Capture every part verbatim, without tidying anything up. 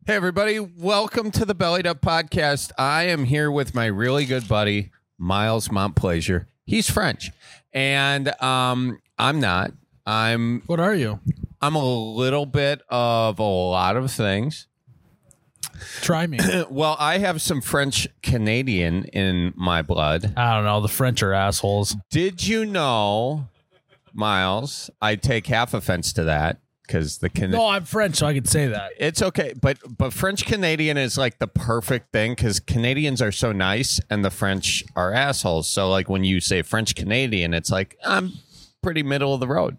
Hey, everybody. Welcome to the Bellied Up Podcast. I am here with my really good buddy, Miles Montplaisir. He's French, and um, I'm not. I'm. What are you? I'm a little bit of a lot of things. Try me. Well, I have some French Canadian in my blood. I don't know. The French are assholes. Did you know, Miles? I take half offense to that. Because the Can- No, I'm French, so I could say that. It's okay, but but French Canadian is like the perfect thing because Canadians are so nice and the French are assholes. So like when you say French Canadian, it's like I'm pretty middle of the road.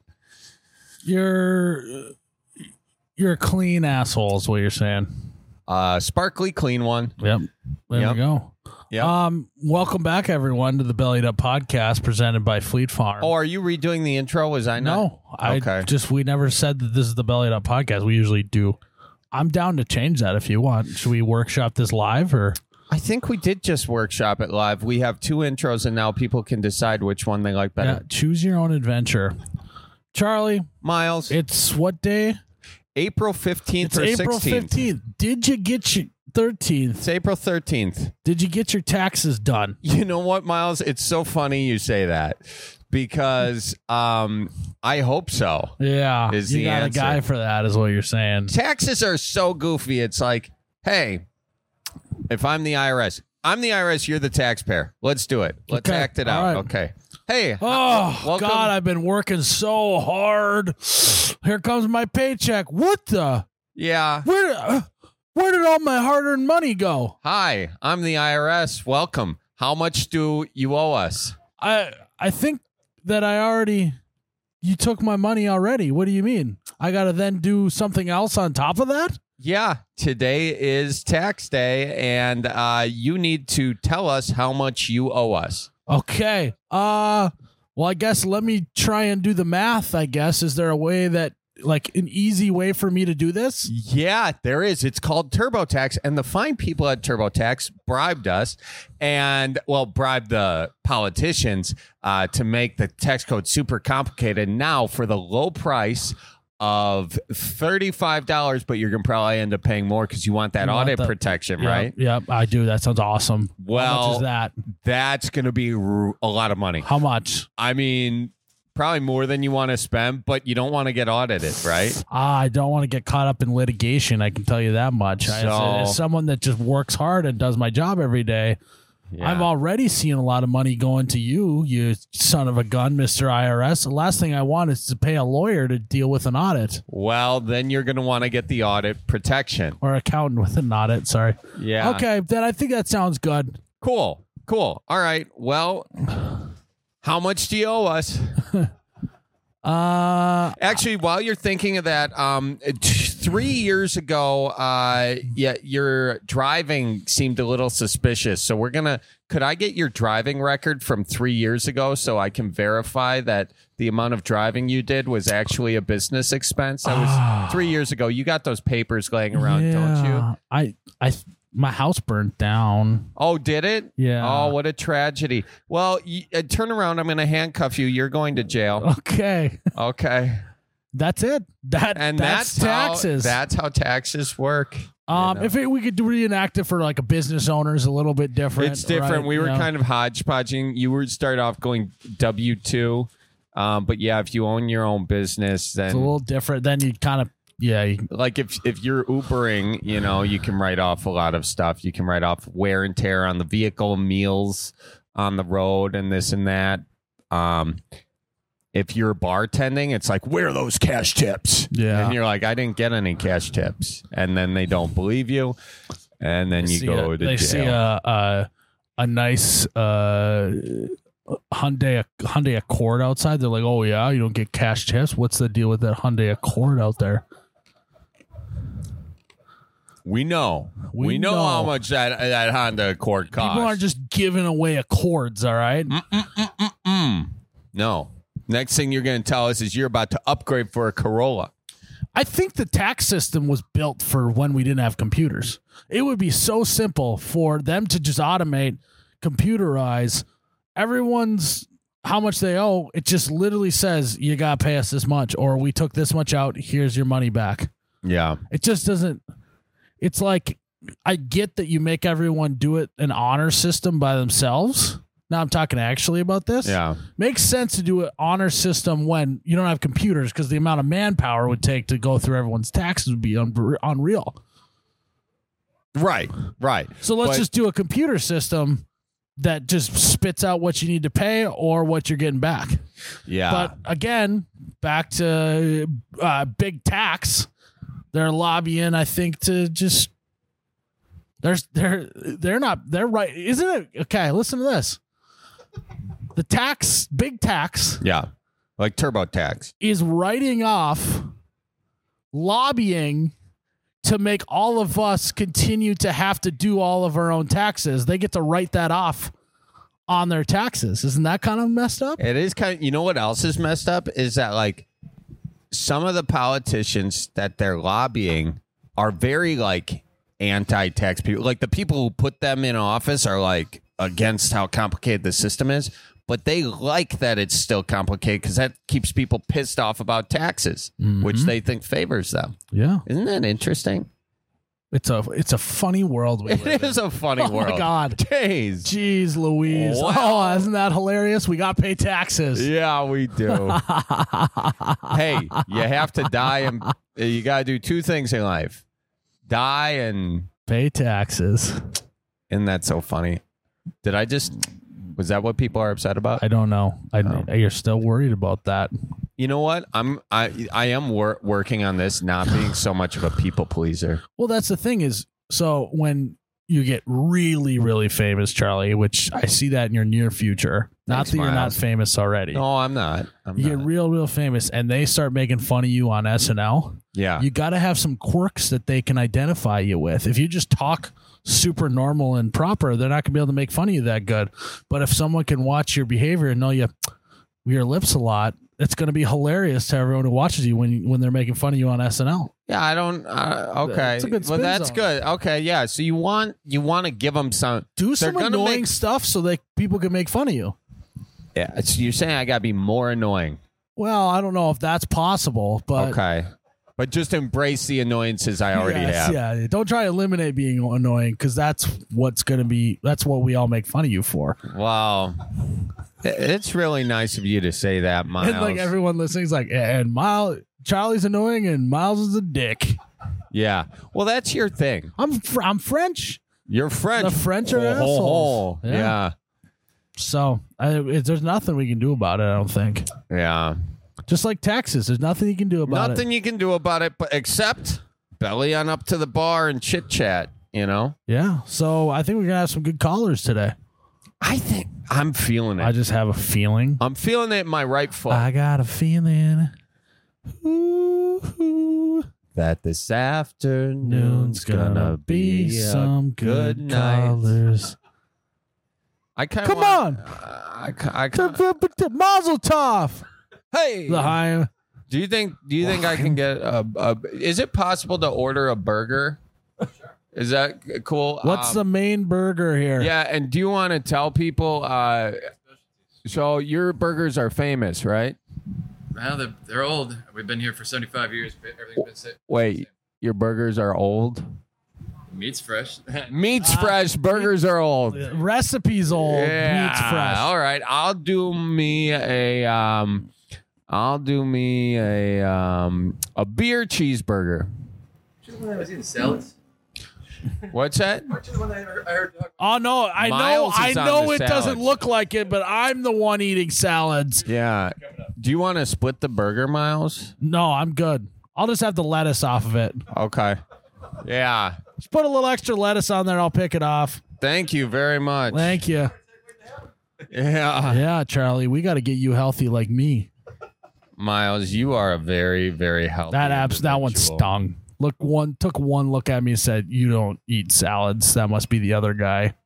You're you're a clean asshole, is what you're saying. Uh, sparkly clean one. Yep. There Yep. we go. Yeah. Um, welcome back, everyone, to the Bellied Up Podcast presented by Fleet Farm. Oh, are you redoing the intro? Was I not? no, I Okay. just we never said that this is the Bellied Up Podcast. We usually do. I'm down to change that if you want. Should we workshop this live or? I think we did just workshop it live. We have two intros, and now people can decide which one they like Yeah, better. choose your own adventure. Charlie, Miles, it's what day? April fifteenth It's or April sixteenth. fifteenth. Did you get your thirteenth? It's April thirteenth. Did you get your taxes done? You know what, Miles? It's so funny you say that because um, I hope so. Yeah, Is you the got answer. a guy for that, is what you're saying. Taxes are so goofy. It's like, hey, if I'm the I R S, I'm the I R S, you're the taxpayer. Let's do it. Let's Okay, act it all out. right. Okay. Hey. Oh welcome. God, I've been working so hard. Here comes my paycheck. What the? Yeah. Where? Uh, where did all my hard-earned money go? Hi, I'm the I R S. Welcome. How much do you owe us? I I think that I already. You took my money already. What do you mean? I got to then do something else on top of that? Yeah, today is tax day, and uh, you need to tell us how much you owe us. Okay. Uh well, I guess let me try and do the math, I guess. Is there a way that like an easy way for me to do this? Yeah, there is. It's called TurboTax, and the fine people at TurboTax bribed us and, well, bribed the politicians uh, to make the tax code super complicated. Now, for the low price of thirty-five dollars, but you're going to probably end up paying more because you want that You want audit the- protection, Yep, right? Yep, I do. That sounds awesome. How Well, much is that? That's going to be r- a lot of money. How much? I mean, probably more than you want to spend, but you don't want to get audited, right? Ah, I don't want to get caught up in litigation. I can tell you that much. I- as, So- as someone that just works hard and does my job every day, Yeah. I've already seen a lot of money going to you, you son of a gun, Mister I R S. The last thing I want is to pay a lawyer to deal with an audit. Well, then you're going to want to get the audit protection. Or accountant with an audit, sorry. Yeah. Okay, then I think that sounds good. Cool. Cool. All right. Well, how much do you owe us? Uh, Actually, while you're thinking of that, um, t- three years ago, uh, yeah, your driving seemed a little suspicious. So we're gonna. Could I get your driving record from three years ago so I can verify that the amount of driving you did was actually a business expense? That was three years ago. You got those papers laying around, don't you? yeah, I, I, my house burnt down. Oh, did it? Yeah. Oh, what a tragedy. Well, y- uh, turn around. I'm going to handcuff you. You're going to jail. Okay, Okay. that's it. That And that's, that's, taxes. How, that's how taxes work. you um, know. if it, we could reenact it for like a business owner is a little bit different. It's different. right? We were You know? kind of hodgepodging. You would start off going W two. Um, but yeah, if you own your own business, then It's a little different. Then you kind of yeah. You, like if if you're Ubering, you know, you can write off a lot of stuff. You can write off wear and tear on the vehicle, meals on the road, and this and that. Um, if you're bartending, it's like, where are those cash tips? Yeah. And you're like, I didn't get any cash tips. And then they don't believe you. And then you see go a, to they jail. see a a, a nice uh, Hyundai Hyundai Accord outside. They're like, oh yeah, you don't get cash tips. What's the deal with that Hyundai Accord out there? we know. We, We know, know. how much that, that Honda Accord costs. People aren't just giving away Accords, all right? Mm. No. Next thing you're going to tell us is you're about to upgrade for a Corolla. I think the tax system was built for when we didn't have computers. It would be so simple for them to just automate, computerize everyone's how much they owe. It just literally says you got to pay us this much, or we took this much out. Here's your money back. Yeah. It just doesn't. it's like, I get that you make everyone do it an honor system by themselves. Now I'm talking actually about this. Yeah. Makes sense to do an honor system when you don't have computers, because the amount of manpower it would take to go through everyone's taxes would be un- unreal. Right, right. So let's But- just do a computer system that just spits out what you need to pay or what you're getting back. Yeah. But again, back to uh, big tax. They're lobbying, I think, to just they're they're they're not they're right, isn't it? Okay, listen to this. The tax, big tax, yeah. Like TurboTax. is writing off lobbying to make all of us continue to have to do all of our own taxes. They get to write that off on their taxes. Isn't that kind of messed up? It is kind of, you know what else is messed up is that like some of the politicians that they're lobbying are very like anti-tax people. Like the people who put them in office are like against how complicated the system is, but they like that it's still complicated because that keeps people pissed off about taxes, Mm-hmm. which they think favors them. Yeah. Isn't that interesting? It's a it's a funny world we live It in. is a funny Oh world. my God. Jeez. Jeez Louise. Wow. Oh, isn't that hilarious? We got to pay taxes. Yeah, we do. Hey, you have to die and you got to do two things in life. Die and Pay taxes. isn't that so funny? Did I just was that what people are upset about? I don't know. I Oh. You're still worried about that. You know what? I'm I I am wor- working on this not being so much of a people pleaser. Well, that's the thing is, so when you get really, really famous, Charlie, which I see that in your near future, not Thanks, that you're not Miles. famous already. No, I'm not. I'm You not. get real, real famous, and they start making fun of you on S N L. yeah. You got to have some quirks that they can identify you with. If you just talk super normal and proper, they're not going to be able to make fun of you that good. But if someone can watch your behavior and know you your lips a lot, it's going to be hilarious to everyone who watches you when when they're making fun of you on S N L. Yeah, I don't. Uh, okay, It's a good well, spin that's zone. good. Okay, yeah. So you want you want to give them some. Do They're some gonna annoying make- stuff so that people can make fun of you. Yeah, so you're saying I got to be more annoying. Well, I don't know if that's possible, but Okay, but just embrace the annoyances I already Yes, have. yeah. Don't try to eliminate being annoying, because that's what's going to be. That's what we all make fun of you for. Wow, It- it's really nice of you to say that, Miles. And like everyone listening is like, and Miles, Charlie's annoying, and Miles is a dick. yeah. Well, that's your thing. I'm fr- I'm French, You're French. The French are Ho, ho, assholes. ho. Yeah. Yeah. so I, it, there's nothing we can do about it. I don't think. Yeah. Just like taxes, there's nothing you can do about Nothing it. you can do about it, but except belly on up to the bar and chit chat. You know. Yeah. So I think we're gonna have some good callers today. I think I'm feeling it. I just have a feeling. I'm feeling it in my right foot. I got a feeling. Ooh, ooh. that this afternoon's Noon's gonna be some good callers. I kind Come want, on. Uh, I, ki- I kinda, Mazel tov. hey, L'chaim. do you think? Do you think I can get a, a? Is it possible to order a burger? Is that cool? What's Um, the main burger here? Yeah, and do you want to tell people? Uh, so your burgers are famous, right? Well, they're, they're old. We've been here for seventy-five years. but Everything's been safe. Wait, your burgers are old. Meat's fresh. Meat's fresh. Burgers are old. Recipes old. Meat's fresh. All right, I'll do me a um, I'll do me a um, a beer cheeseburger. I was eating salads. What's that? Aren't you the one that I heard, I heard talk? Oh no, I know, Miles I is on know the it doesn't salads. look like it, but I'm the one eating salads. Yeah. Do you want to split the burger, Miles? No, I'm good. I'll just have the lettuce off of it. Okay. Yeah. Just put a little extra lettuce on there. I'll pick it off. Thank you very much. Thank you. Yeah. Yeah, Charlie, we got to get you healthy like me. Miles, you are a very, very healthy. That abs, that one individual. stung. Look, one took one look at me and said, "You don't eat salads." That must be the other guy.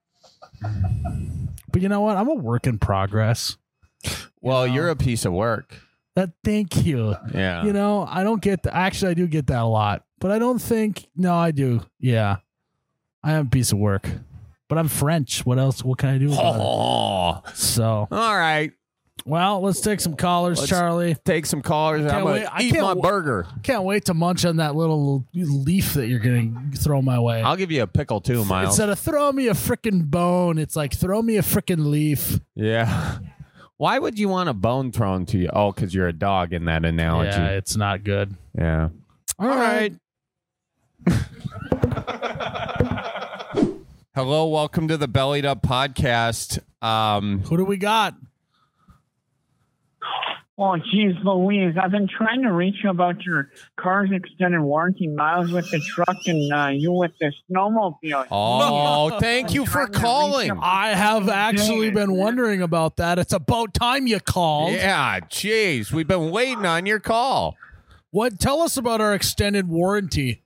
But you know what? I'm a work in progress. Well, You know. you're a piece of work. That thank you. Yeah. You know, I don't get the, actually I do get that a lot, but I don't think no, I do. Yeah. I am a piece of work. But I'm French. What else? What can I do about Oh. it? So All right. Well, let's take some callers, Let's Charlie. Take some callers. I'm Can't going wait- I to eat can't my w- burger. Can't wait to munch on that little leaf that you're going to throw my way. I'll give you a pickle too, Miles. Instead of throw me a freaking bone, it's like throw me a freaking leaf. Yeah. Why would you want a bone thrown to you? Oh, because you're a dog in that analogy. Yeah, it's not good. Yeah. All right. Hello, welcome to the Bellied Up Podcast. Um, Who do we got? Oh, geez, Louise, I've been trying to reach you about your car's extended warranty, Miles with the truck and uh, you with the snowmobile. oh, thank you for calling. I have actually been wondering about that. It's about time you called. Yeah, jeez, we've been waiting on your call. What? Tell us about our extended warranty.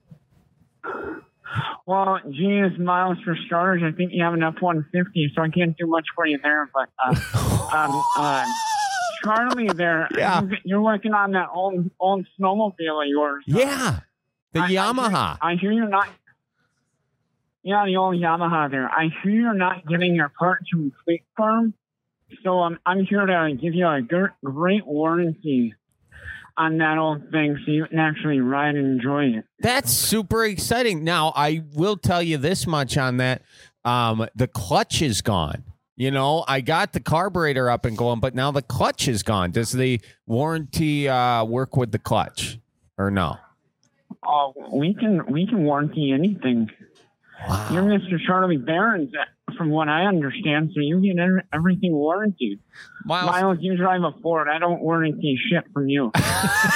Well, geez, Miles, for starters, I think you have an F one fifty, so I can't do much for you there. But uh, um, uh, Charlie, there, Yeah. you- you're working on that old old snowmobile of yours. Yeah, the I- I hear- Yamaha. I hear you're not. Yeah, the old Yamaha there. I hear you're not getting your parts from Fleet Farm, so um, I'm here to give you a gr- great warranty on that old thing, so you can actually ride and enjoy it. That's super exciting. Now, I will tell you this much on that. Um, the clutch is gone. You know, I got the carburetor up and going, but now the clutch is gone. Does the warranty uh, work with the clutch or no? Oh, we can we can warranty anything. Wow. You're Mister Charlie Barons, from what I understand, so you get every, everything warranted. Miles, Miles, you drive a Ford. I don't warranty shit from you. all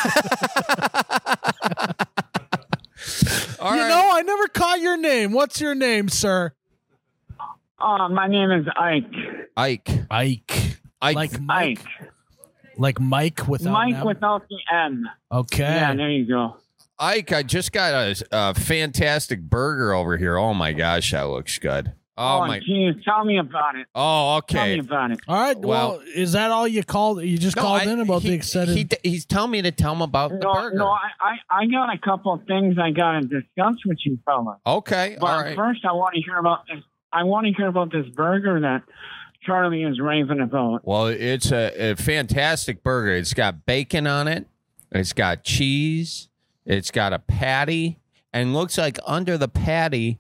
you right. know, I never caught your name. What's your name, sir? Uh, my name is Ike. Ike. Ike. Ike. Like Mike. Ike. Like Mike without Mike an M? without the M. Okay. Yeah, there you go. Ike, I just got a, a fantastic burger over here. Oh my gosh, that looks good. Oh, Oh, my. geez, tell me about it. Oh, Tell me okay. about it. All right. Well, Well- is that all you called? You just No, called I- in about he- the extended. he- he's telling me to tell him about the No, burger. no, I, I, I got a couple of things I got to discuss with you, fella. Okay, But all right. first, I want to hear about this. I want to hear about this burger that Charlie is raving about. Well, it's a, a fantastic burger. It's got bacon on it. It's got cheese. It's got a patty. And looks like under the patty,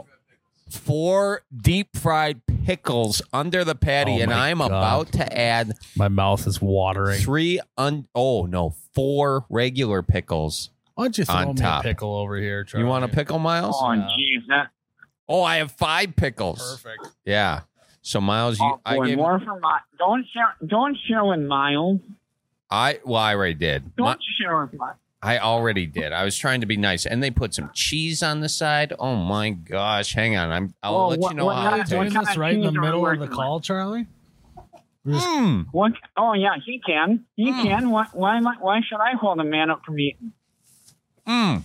four deep fried pickles under the patty. Oh, and my I'm God. about to add My mouth is watering. three, un- oh no, four regular pickles. Why don't you throw on me top. a pickle over here, Charlie? You want a pickle, Miles? Oh, Yeah. geez, that. Oh, I have five pickles. Perfect. Yeah. So, Miles, you, Oh, I boy, gave, more for my. Don't share. Don't share with Miles. I, well, I already did. Don't My- share with Miles. I already did. I was trying to be nice, and they put some cheese on the side. Oh my gosh! Hang on, I'm. I'll Oh, let what- you know what how kind it of- Doing what tastes. this of right in the cheese are we middle of the working call, Charlie? Mm. What? Oh yeah, he can. He Mm. can. Why? Why? am I- Why should I hold a man up from eating? Mm.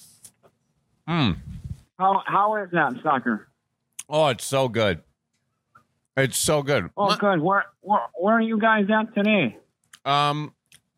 Mm. How? How is that, sucker? Oh, it's so good. It's so good. Oh, My- good. Where? Where? Where are you guys at today? um,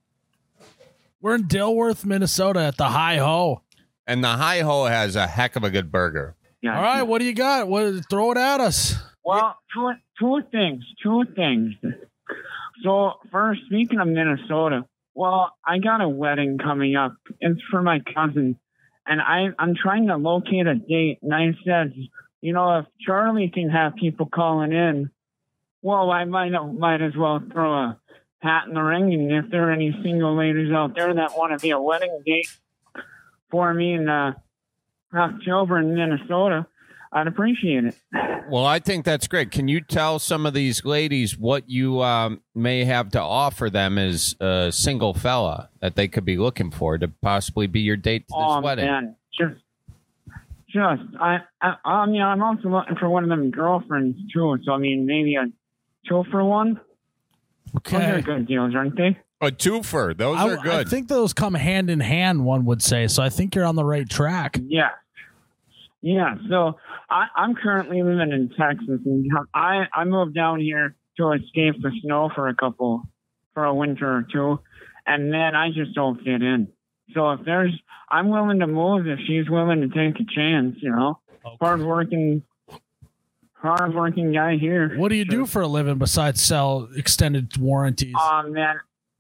We're in Dilworth, Minnesota at the Hi Ho. and the Hi Ho has a heck of a good burger. Yeah. All right, what do you got? What? Throw it at us. Well, two two things. Two things. So first, speaking of Minnesota, well, I got a wedding coming up. It's for my cousin, and I I'm trying to locate a date. And I said, you know, if Charlie can have people calling in, well, I might might as well throw a hat in the ring. And if there are any single ladies out there that want to be a wedding date for me in uh, October in Minnesota, I'd appreciate it. Well, I think that's great. Can you tell some of these ladies what you um, may have to offer them as a single fella that they could be looking for to possibly be your date to this Oh wedding? man, just, just I, I, I mean, I'm also looking for one of them girlfriends too. So I mean, maybe a two for one. Those are Okay. good deals, aren't they? A twofer. Those I, are good. I think those come hand in hand, one would say. So I think you're on the right track. Yeah, yeah. So I, I'm currently living in Texas, and I I moved down here to escape the snow for a couple, for a winter or two, and then I just don't fit in. So if there's, I'm willing to move if she's willing to take a chance. You know, hardworking, hardworking guy here. What do you do for a living besides sell extended warranties? Oh man,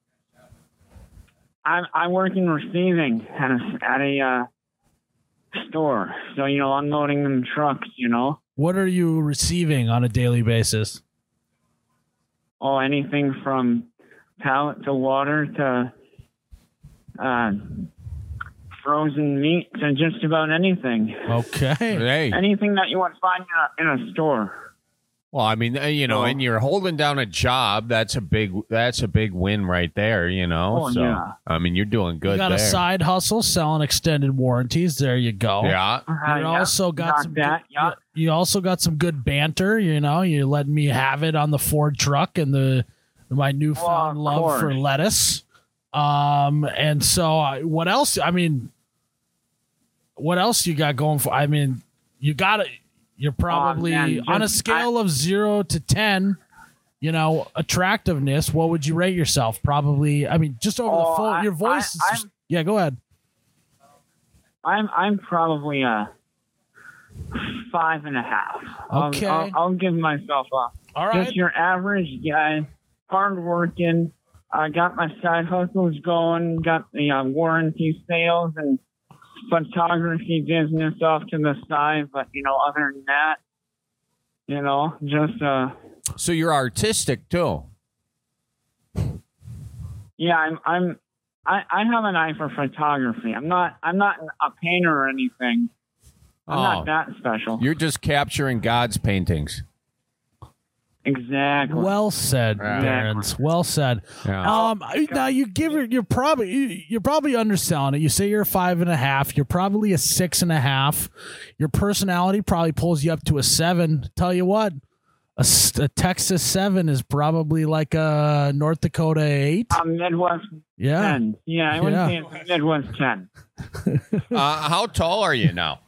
I I work in receiving at a at a uh, store. So you know, unloading them trucks. You know. What are you receiving on a daily basis? Oh, anything from pallet to water to uh, frozen meat to just about anything. Okay. Hey. Anything that you want to find in a, in a store. Well, I mean, uh, you know, Oh. and you're holding down a job. That's a big. That's a big win right there. You know. Oh, so, yeah. I mean, you're doing good You got there. a side hustle selling extended warranties. There you go. Yeah. Uh, You yeah, also got, got some that. good, Yeah. you also got some good banter, you know. You letting me have it on the Ford truck and the my newfound Well, of love for course. lettuce. Um and so I- what else? I mean what else you got going for? I mean, you got it. You're probably man, on a just- scale of zero to ten, you know, attractiveness, what would you rate yourself? Probably, I mean, just over Oh, the phone, I- your voice. I- is just- yeah, go ahead. I'm I'm probably a five and a half. I'll- Okay. I'll, I'll give myself a All right. just your average guy, hardworking. I got my side hustles going. Got the uh, warranty sales and photography business off to the side. But you know, other than that, you know, just uh, So you're artistic too. yeah, I'm I'm. I, I have an eye for photography. I'm not I'm not a painter or anything. I'm Oh. not that special. You're just capturing God's paintings. Exactly. Well said, Yeah. Barons. Well said. Yeah. Um, now you give it. You're probably you- you're probably underselling it. You say you're a five and a half. You're probably a six and a half. Your personality probably pulls you up to a seven. Tell you what, a, s- a Texas seven is probably like a North Dakota eight. I'm Midwest Yeah. ten. Yeah, I would Yeah. say it's Midwest ten. Uh, how tall are you now?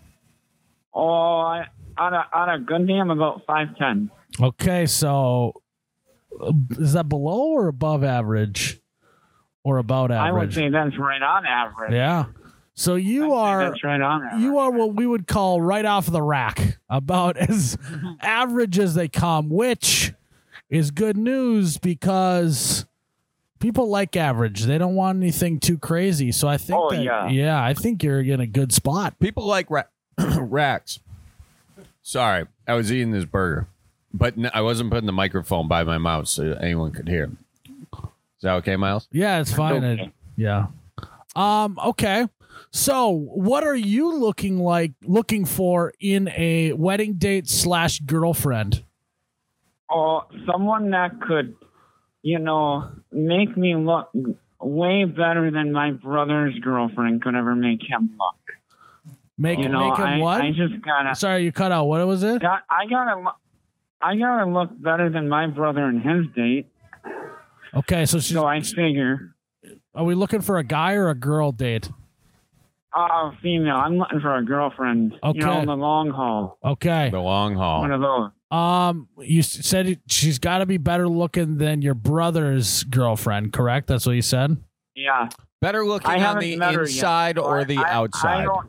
Oh, I, on a on a good day, I'm about five ten. Okay, so uh, is that below or above average, or about I would average? say that's right on average. Yeah. So you I'd say are. That's right on average. You are what we would call right off the rack, about as average as they come, which is good news because people like average. They don't want anything too crazy. So I think Oh, that, yeah. I think you're in a good spot. People like ra- racks. Sorry, I was eating this burger, but n- I wasn't putting the microphone by my mouth so anyone could hear. Is that okay, Miles? Yeah, it's fine. Okay. It- yeah. Um, okay. So what are you looking like looking for in a wedding date slash girlfriend? Oh, someone that could, you know, make me look way better than my brother's girlfriend could ever make him look. Make, You know, make him I, what? I just gotta, Sorry, you cut out. What was it? got, I gotta, lo- I gotta look better than my brother and his date. Okay, so she's, So I figure, are we looking for a guy or a girl date? uh, female. I'm looking for a girlfriend. Okay. You know, in the long haul. Okay. The long haul. One of those. Um, you s- said it- she's got to be better looking than your brother's girlfriend, correct? That's what you said. Yeah. Better looking I on haven't the met her yet, inside so or I- the I- I outside? don't-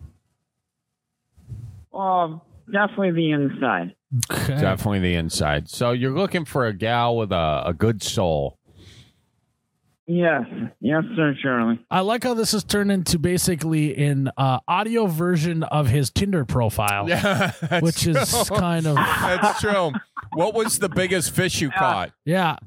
Oh, definitely the inside. Okay. Definitely the inside. So you're looking for a gal with a, a good soul. Yes. Yes, sir, Charlie. I like how this has turned into basically an uh, audio version of his Tinder profile, Yeah, that's which is true. kind of That's true. What was the biggest fish you caught? yeah.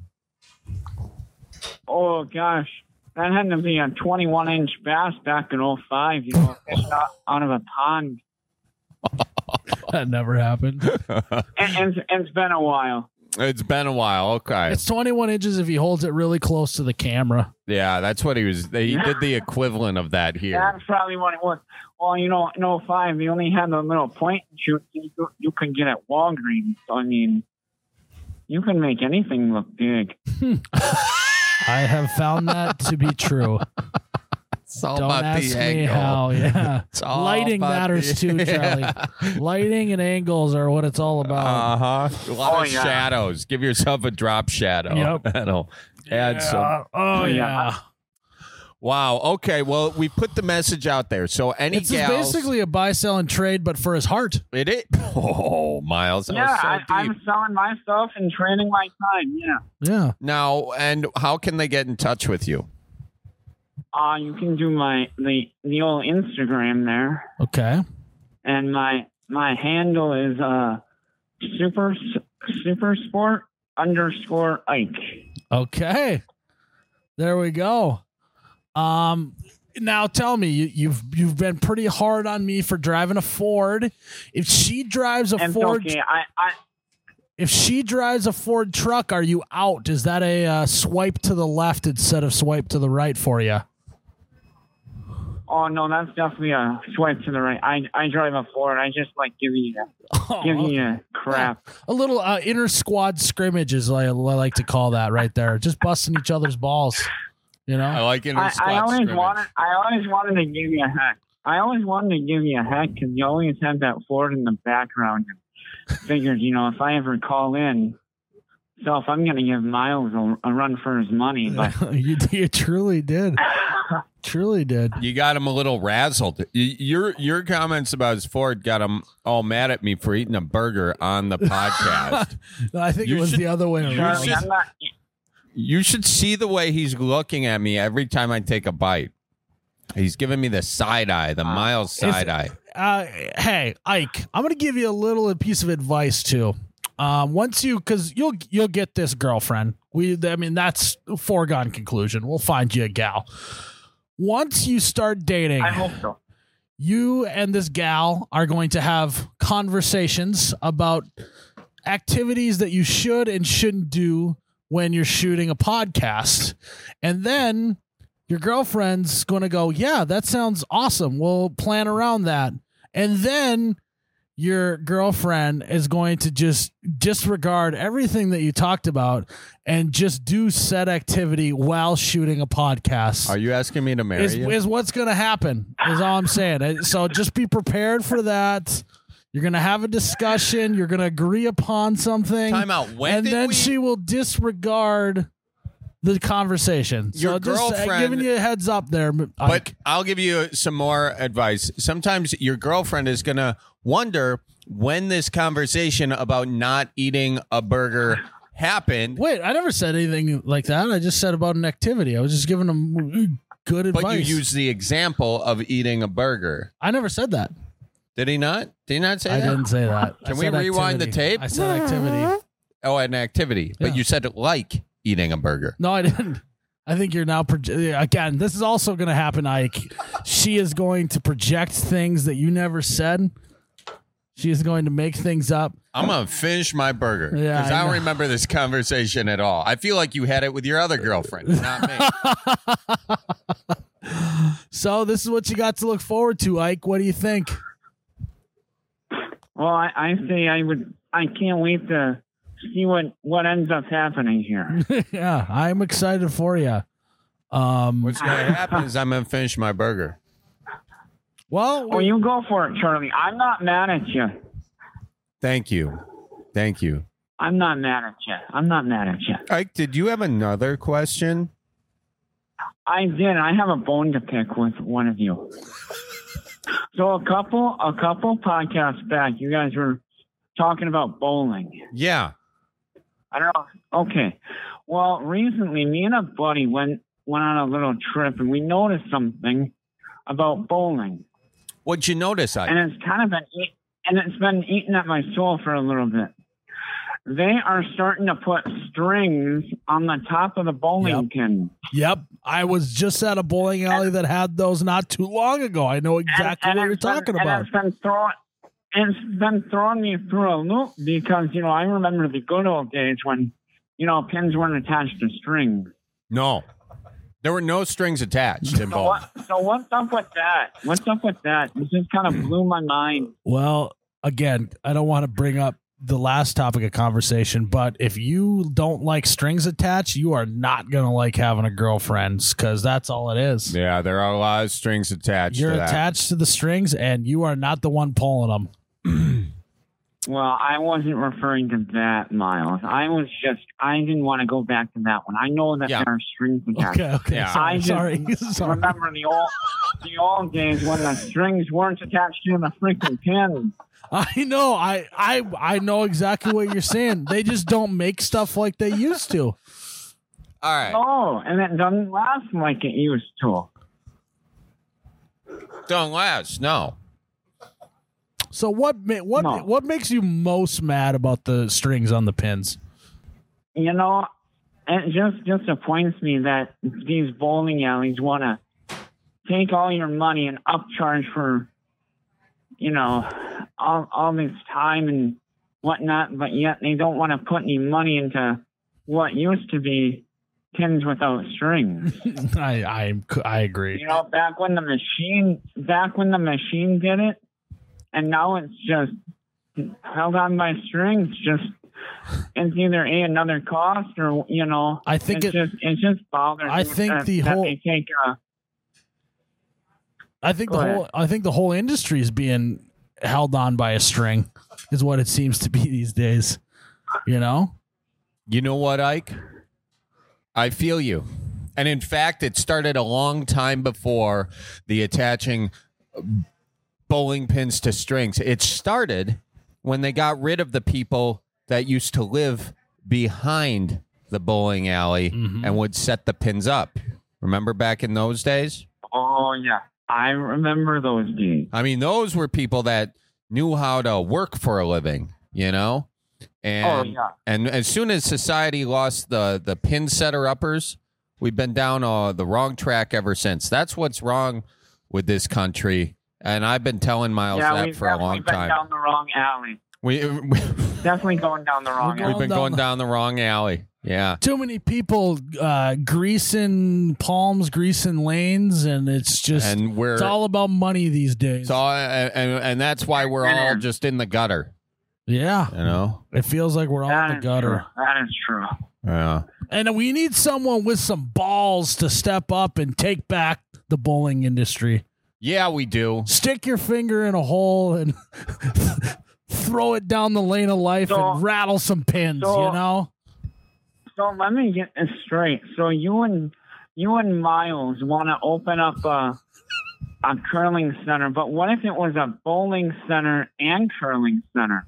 Oh, gosh. That had to be a twenty-one inch bass back in oh five, you know, fished out, out of a pond. That never happened. And, and it's been a while. It's been a while. Okay. It's twenty-one inches if he holds it really close to the camera. Yeah, that's what he was. He did the equivalent of that here. That's probably what it was. Well, you know, in oh five, they only had the little point and shoot you, could- you can get at Walgreens. So, I mean, you can make anything look big. I have found that to be true. It's all Don't about ask the me angle. how. Yeah, It's all lighting about matters the- too, Charlie. Lighting and angles are what it's all about. Uh huh. A lot Oh, of yeah. shadows. Give yourself a drop shadow. Yep. That'll add some. Yeah. Oh Yeah. yeah. Wow. Okay. Well, we put the message out there. So any It's gals, basically a buy, sell, and trade, but for his heart. it is. Oh, Miles. That Yeah, was so I, deep. I'm selling my stuff and trading my time. Yeah. Yeah. Now, and how can they get in touch with you? Uh, you can do my the the old Instagram there, Okay. and my my handle is uh super super sport underscore Ike. Okay. There we go. Um, now tell me, you, you've you've been pretty hard on me for driving a Ford. If she drives a And Ford, okay, I I if she drives a Ford truck, are you out? Is that a uh, swipe to the left instead of swipe to the right for you? oh no, that's definitely a swipe to the right. I I drive a Ford. I just like giving you Oh, giving you crap. a little uh, inter squad scrimmage is what I, what I like to call that right there. Just busting each other's balls. You know. I like it. I, I always wanted I always wanted to give you a heck. I always wanted to give you a heck because you always had that Ford in the background. And figured, you know, if I ever call in, so if I'm going to give Miles a, a run for his money, but you, you truly did. Truly did. You got him a little razzled. Y- Your your comments about his Ford got him all mad at me for eating a burger on the podcast. No, I think You it was should- the other way around. Charlie, should- I'm not. You should see the way he's looking at me every time I take a bite. He's giving me the side eye, the Miles side eye. Uh, hey, Ike, I'm going to give you a little piece of advice too. Um, once you, because you'll you'll get this girlfriend. We, I mean, that's a foregone conclusion. We'll find you a gal. Once you start dating, I hope so. you and this gal are going to have conversations about activities that you should and shouldn't do when you're shooting a podcast. And then your girlfriend's going to go, yeah, that sounds awesome. We'll plan around that. And then your girlfriend is going to just disregard everything that you talked about and just do said activity while shooting a podcast. Are you asking me to marry Is, you? is what's going to happen is all I'm saying. So just be prepared for that. You're going to have a discussion. You're going to agree upon something. Time out. When and did then we- she will disregard the conversation. Your so just uh, girlfriend- giving you a heads up there. But Ike. I'll give you some more advice. Sometimes your girlfriend is going to wonder when this conversation about not eating a burger happened. Wait, I never said anything like that. I just said about an activity. I was just giving them good advice. But you used the example of eating a burger. I never said that. Did he not? Did he not say I that? didn't say that. I Can we said rewind the activity. tape? I said activity. Oh, an activity. But Yeah. you said it like eating a burger. No, I didn't. I think you're now proje- again. This is also going to happen, Ike. She is going to project things that you never said. She is going to make things up. I'm going to finish my burger. Yeah, Because I I, don't know. remember this conversation at all. I feel like you had it with your other girlfriend, not me. So this is what you got to look forward to, Ike. What do you think? Well, I, I say I would. I can't wait to see what what ends up happening here. Yeah, I'm excited for you. Um, What's going to happen is I'm going to finish my burger. well, Oh, you go for it, Charlie. I'm not mad at you. Thank you. Thank you. I'm not mad at you. I'm not mad at you. Ike, did you have another question? I did. I have a bone to pick with one of you. So a couple a couple podcasts back, you guys were talking about bowling. Yeah. I don't know. Okay. Well, recently, me and a buddy went went on a little trip, and we noticed something about bowling, What'd you notice, Ike? and it's kind of been eat, and it's been eating at my soul for a little bit. They are starting to put strings on the top of the bowling Yep. pin. yep. I was just at a bowling alley that had those not too long ago. I know exactly what you're it's been- talking and about. it's been throwing, it's been throwing me through a loop because, you know, I remember the good old days when, you know, pins weren't attached to strings. No. There were no strings attached in So bowling. what? So what's up with that? What's up with that? This just kind of blew my mind. Well, again, I don't want to bring up the last topic of conversation, but if you don't like strings attached, you are not going to like having a girlfriend because that's all it is. Yeah, there are a lot of strings attached You're to that. attached to the strings and you are not the one pulling them. Well, I wasn't referring to that, Miles. I was just, I didn't want to go back to that one. I know that Yeah. there are strings attached. Okay, okay. Yeah. Sorry, I just sorry. sorry. remember the old, the old days when the strings weren't attached to the freaking pin. I know. I, I I know exactly what you're saying. They just don't make stuff like they used to. All right. Oh, and it doesn't last like it used to. Don't last. No. So what ma- what No. what makes you most mad about the strings on the pins? You know, it just disappoints me that these bowling alleys want to take all your money and upcharge for, you know, all, all this time and whatnot, but yet they don't want to put any money into what used to be pins without strings. I I I agree. You know, back when the machine, back when the machine did it, and now it's just held on by strings. Just it's either a another cost or you know, I think it's it- just it's just bothers. I me think that, the that whole- they take uh, I think Go the ahead. whole I think the whole industry is being held on by a string, is what it seems to be these days. You know? You know what, Ike? I feel you. And in fact, it started a long time before the attaching bowling pins to strings. It started when they got rid of the people that used to live behind the bowling alley Mhm. and would set the pins up. Remember back in those days? oh yeah, I remember those days. I mean, those were people that knew how to work for a living, you know? And Oh, yeah. and as soon as society lost the the pin setter uppers, we've been down uh, the wrong track ever since. That's what's wrong with this country. And I've been telling Miles Yeah, that we've for a definitely long been time. down the wrong alley. We, we Definitely going down the wrong We're alley. we've been down going the- down the wrong alley. Yeah. Too many people uh, greasing palms, greasing lanes, and it's just And we're it's all about money these days. it's all, and, and and that's why we're all just in the gutter, yeah, you know? it feels like we're all That in the is gutter. true. That is true. Yeah. And we need someone with some balls to step up and take back the bowling industry. Yeah, we do. Stick your finger in a hole and throw it down the lane of life So- and rattle some pins, so- you know? So let me get this straight. So you and you and Miles want to open up a a curling center, but what if it was a bowling center and curling center?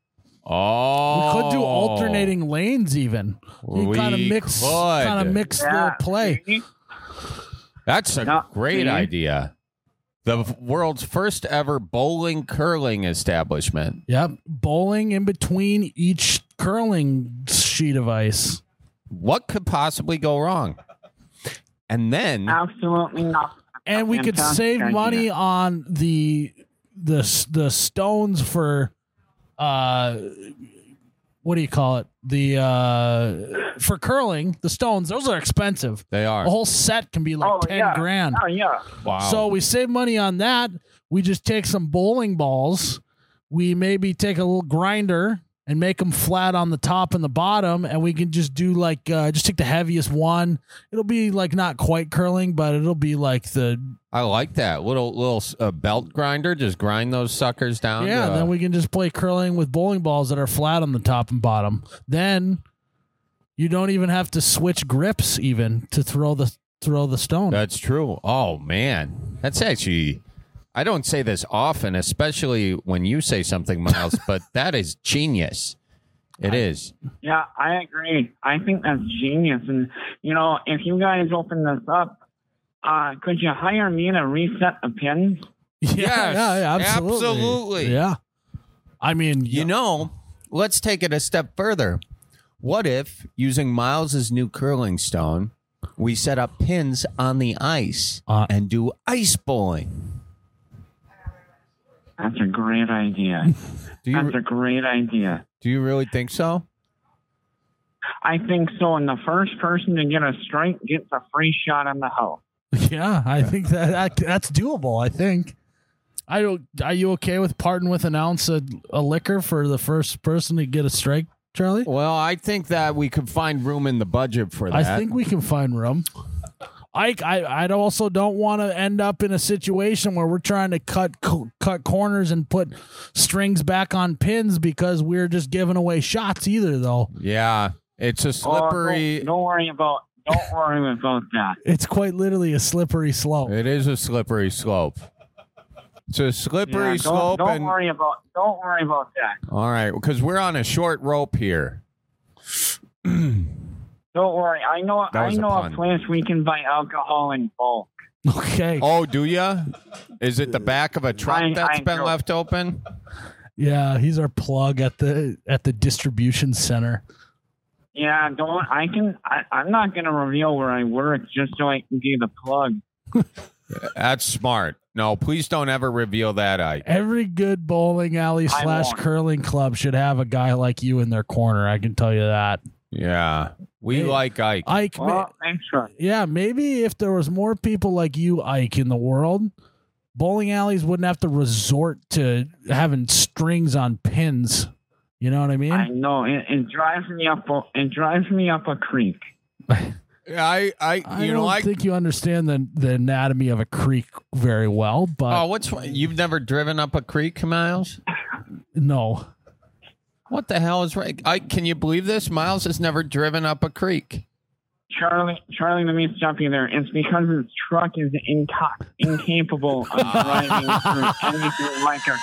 Oh. We could do alternating lanes even. You We kind of mix could. kind of mix their play. see? That's a No, great see? idea. The world's first ever bowling curling establishment. Yep. Bowling in between each curling sheet of ice. What could possibly go wrong? And then Absolutely not. And we could Fantastic save idea. money on the the the stones for uh what do you call it? The uh for curling, the stones, those are expensive. they are. A whole set can be like Oh, ten yeah. grand. Oh yeah. Wow. So we save money on that. We just take some bowling balls. We maybe take a little grinder and make them flat on the top and the bottom, and we can just do like uh, just take the heaviest one. It'll be like not quite curling, but it'll be like the I like that little little uh, belt grinder. Just grind those suckers down. yeah. to, uh, Then we can just play curling with bowling balls that are flat on the top and bottom. Then you don't even have to switch grips even to throw the throw the stone. That's true. Oh man, that's actually. I don't say this often, especially when you say something, Miles, but that is genius. It is. Yeah, I agree. I think that's genius. And you know, if you guys open this up, uh, could you hire me to reset the pins? yeah, Yes, yeah, yeah, absolutely. absolutely. Yeah. I mean, You know, let's take it a step further. What if, using Miles's new curling stone, we set up pins on the ice Uh, and do ice bowling? That's a great idea. Do That's you a great idea. do you really think so? I think so. And the first person to get a strike gets a free shot on the house. yeah, I think that, that that's doable. I think. I don't. Are you okay with parting with an ounce of a liquor for the first person to get a strike, Charlie? Well, I think that we could find room in the budget for that. I think we can find room. Ike, I I also don't want to end up in a situation where we're trying to cut co- cut corners and put strings back on pins because we're just giving away shots either, though. Yeah, it's a slippery. Oh, don't, don't worry about don't worry about that. It's quite literally a slippery slope. It is a slippery slope. It's a slippery Yeah, don't, slope. Don't and, worry about don't worry about that. all right, because we're on a short rope here. Don't worry. I know That I was a know a, pun. place we can buy alcohol in bulk. Okay. Oh, do ya? Is it the back of a truck I- that's I been know. left open? Yeah, he's our plug at the at the distribution center. Yeah, don't I can I, I'm not gonna reveal where I work just so I can give the plug. That's smart. No, please don't ever reveal that, Ike. Every good bowling alley I slash won't. curling club should have a guy like you in their corner. I can tell you that. Yeah, we Hey, like Ike. Ike, ma- Well, thanks for yeah, maybe if there was more people like you, Ike, in the world, bowling alleys wouldn't have to resort to having strings on pins. You know what I mean? I know it, it drives me up a, it drives me up a creek. I, I, I you don't know, I. think you understand the the anatomy of a creek very well, but Oh, what's you've never driven up a creek, Miles? no. What the hell is right? I can you believe this? Miles has never driven up a creek. Charlie, Charlie, let me stop you there. It's because his truck is inca- incapable of driving through anything like a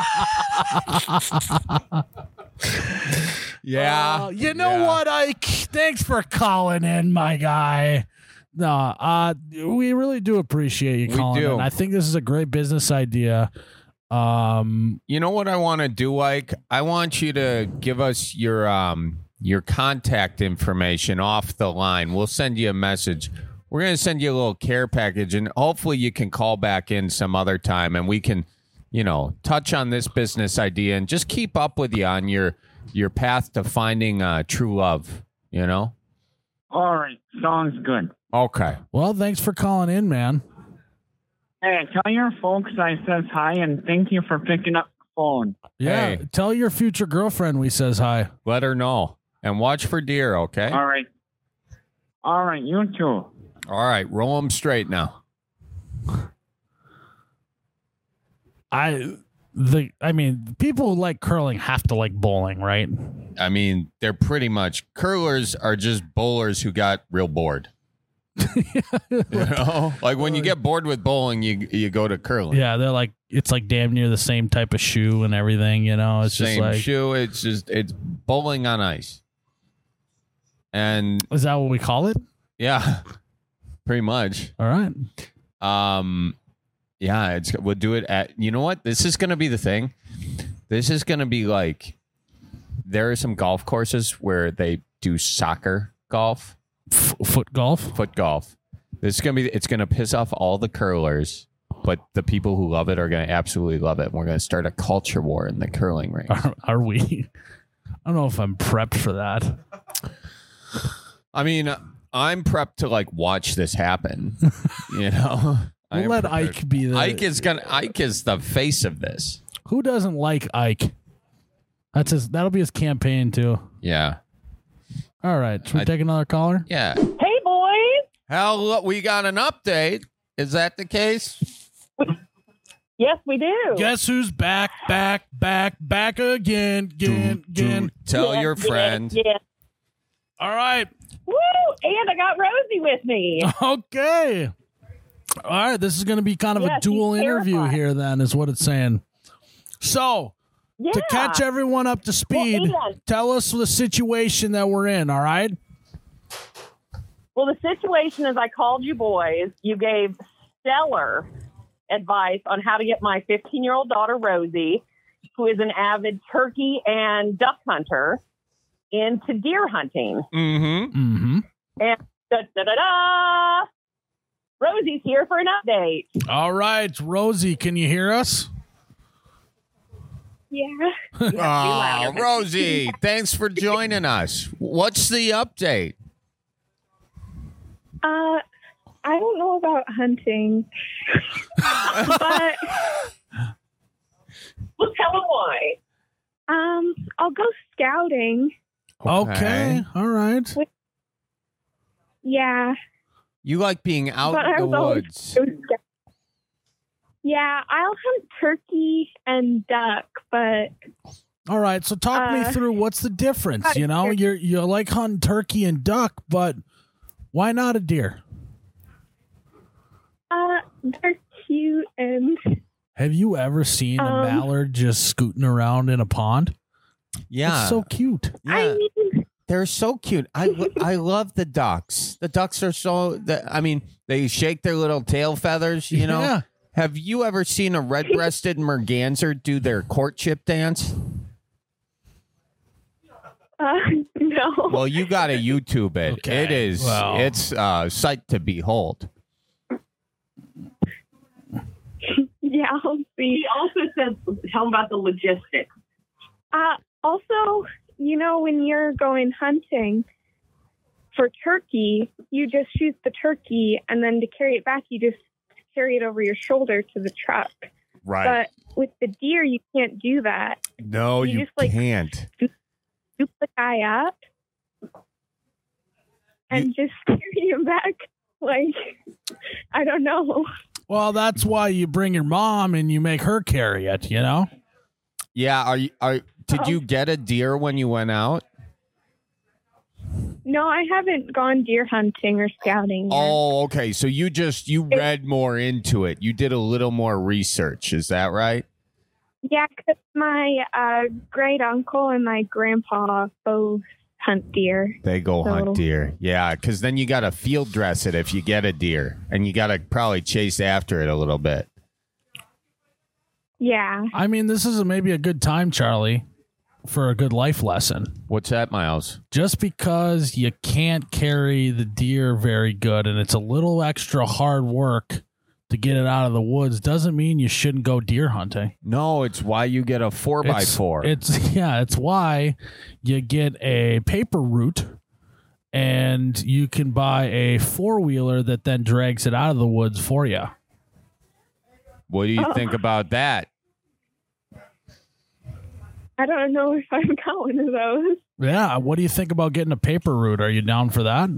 creek. Yeah, Uh, you know yeah. what, Ike? Thanks for calling in, my guy. No, uh, we really do appreciate you We calling do. in. I think this is a great business idea. Um, You know what I want to do, Ike? I want you to give us your um your contact information off the line. We'll send you a message. We're going to send you a little care package, and hopefully you can call back in some other time, and we can, you know, touch on this business idea and just keep up with you on your your path to finding uh, true love. You know? All right, sounds good. Okay. well, thanks for calling in, man. Hey, tell your folks I says hi and thank you for picking up the phone. Yeah, Hey. tell your future girlfriend we says hi. Let her know, and watch for deer. Okay. All right. All right, you too. All right. Roll them straight now. I the I mean, people who like curling have to like bowling, right? I mean, they're pretty much curlers are just bowlers who got real bored. You know, like when you get bored with bowling, you you go to curling. Yeah, they're like it's like damn near the same type of shoe and everything. You know, it's Same just like shoe. It's just it's bowling on ice, and is that what we call it? yeah, pretty much. All right. Um, yeah, it's we'll do it at. You know what? This is gonna be the thing. This is gonna be like there are some golf courses where they do soccer golf. F- foot golf. Foot golf. This is gonna be. It's gonna piss off all the curlers, but the people who love it are gonna absolutely love it. And we're gonna start a culture war in the curling ring. Are, are we? I don't know if I'm prepped for that. I mean, I'm prepped to like watch this happen. You know, I We'll am let prepared. Ike be the. Ike is gonna. Ike is the face of this. Who doesn't like Ike? That's his. That'll be his campaign too. Yeah, All right. Should we I- take another caller? yeah. Hey, boys. Hell, we got an update. Is that the case? Yes, we do. Guess who's back, back, back, back again, again, again. Tell Yes, your yes, friend. Yes. All right. Woo! And I got Rosie with me. Okay. All right. This is going to be kind of Yeah, a dual she's interview terrified. here, then, is what it's saying. So, Yeah. to catch everyone up to speed, Well, Ian. tell us the situation that we're in, all right? Well, the situation is I called you boys. You gave stellar advice on how to get my fifteen-year-old daughter, Rosie, who is an avid turkey and duck hunter, into deer hunting. Mm-hmm. Mm-hmm. And da-da-da-da! Rosie's here for an update. All right. Rosie, can you hear us? Yeah. Oh, Rosie, thanks for joining us. What's the update? Uh, I don't know about hunting, but Well, tell them why. um, I'll go scouting. Okay. All right. Yeah. You like being out But in I the was always woods. so scared. Yeah, I'll hunt turkey and duck, but All right, so talk me Uh, through what's the difference. uh, You know, you're you like hunting turkey and duck, but why not a deer? uh, they're cute and Have you ever seen a Um, mallard just scooting around in a pond? Yeah. It's so cute. yeah. I mean, They're so cute. I, lo- I love the ducks. The ducks are so, the, I mean, they shake their little tail feathers, you know? Yeah. Have you ever seen a red-breasted merganser do their courtship dance? uh, no. Well, you got to YouTube it. Okay. It is, Well. it's a sight to behold. Yeah, I'll see. He also said, tell him about the logistics. Uh, also, you know, when you're going hunting for turkey, you just shoot the turkey, and then to carry it back, you just carry it over your shoulder to the truck. Right. But with the deer, you can't do that. no, you you, just, like, can't. Scoop the guy up and just carry him back. Like, I don't know. Well, that's why you bring your mom and you make her carry it, you know? Yeah, are you, are, did Oh. you get a deer when you went out? No, I haven't gone deer hunting or scouting yet. Oh, okay. So you just, you read more into it. You did a little more research. Is that right? Yeah, because my uh, great uncle and my grandpa both hunt deer. They go So- hunt deer. Yeah, because then you got to field dress it if you get a deer, and you got to probably chase after it a little bit. Yeah. I mean, this is a, maybe a good time, Charlie, for a good life lesson. What's that, Miles? Just because you can't carry the deer very good and it's a little extra hard work to get it out of the woods doesn't mean you shouldn't go deer hunting. No, it's why you get a four by It's- four. It's yeah, it's why you get a paper route and you can buy a four wheeler that then drags it out of the woods for you. What do you think about that? I don't know if I've got one of those. Yeah, what do you think about getting a paper route? Are you down for that?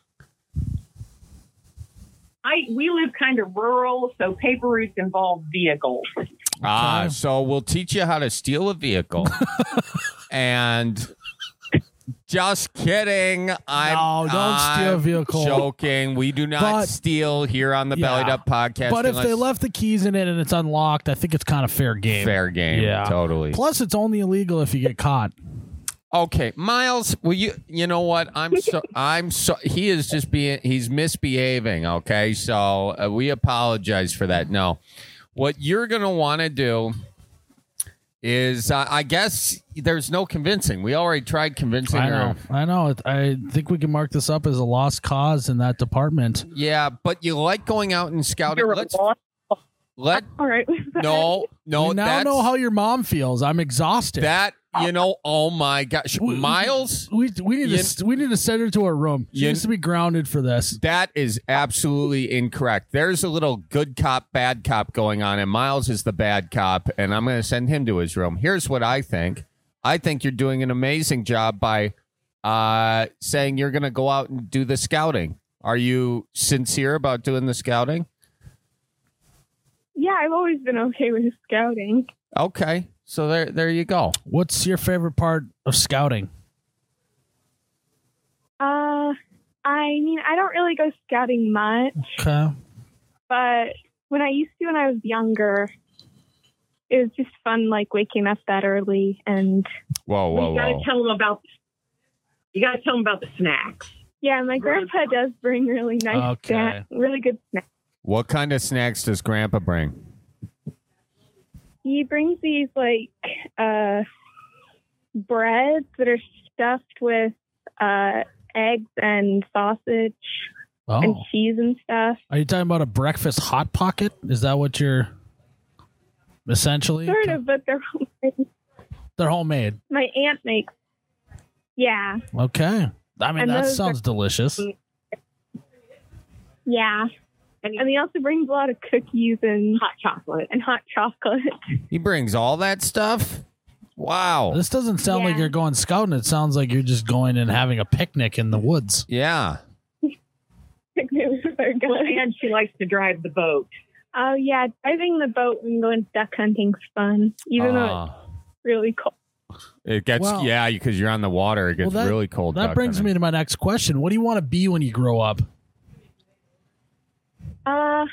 I we live kind of rural, so paper routes involve vehicles. Ah, Okay. so we'll teach you how to steal a vehicle. And just kidding. I'm No, don't steal a I'm vehicle. Joking. We do not But- steal here on the Yeah. Bellied Up Podcast. But if they unless- left the keys in it and it's unlocked, I think it's kind of fair game. fair game, Yeah. totally. Plus, it's only illegal if you get caught. Okay, Miles, will you you know what? I'm so I'm so he is just being he's misbehaving, okay? So uh, we apologize for that. No. What you're going to want to do is uh, I guess there's no convincing. We already tried convincing I her. know. I know. It- I think we can mark this up as a lost cause in that department. Yeah, but you like going out and scouting. You're a Let's lost- let All right. with that. no, no, we now that's, know how your mom feels. I'm exhausted. that you know, oh my gosh. We- Miles, we we need You- to we need to send her to her room. She You- needs to be grounded for this. that is absolutely incorrect. There's a little good cop, bad cop going on, and Miles is the bad cop, and I'm going to send him to his room. Here's what I think. I think you're doing an amazing job by uh, saying you're going to go out and do the scouting. Are you sincere about doing the scouting? Yeah, I've always been okay with scouting. Okay, so there, there you go. What's your favorite part of scouting? Uh, I mean, I don't really go scouting much, Okay. but when I used to when I was younger, it was just fun, like waking up that early and Whoa, whoa, you gotta whoa. tell them about. You gotta tell them about the snacks. yeah, my grandpa does bring really nice Okay. snack, really good snacks. What kind of snacks does Grandpa bring? He brings these like uh breads that are stuffed with uh eggs and sausage and Oh, cheese and stuff. are you talking about a breakfast hot pocket? Is that what you're essentially? Sort of, but they're homemade. They're homemade. My aunt makes. Yeah, Okay. I mean, And that those sounds delicious. yeah. And he also brings a lot of cookies and Hot chocolate. and hot chocolate. He brings all that stuff? Wow. This doesn't sound like Yeah. you're going scouting. It sounds like you're just going and having a picnic in the woods. Yeah. romantic movies are good. And she likes to drive the boat. Oh yeah, driving the boat and going duck hunting's fun, even though Uh, it's really cold. it gets Well- yeah, because you're on the water. It gets Well, that- really cold. That duck brings hunting. me to my next question. What do you want to be when you grow up? Uh,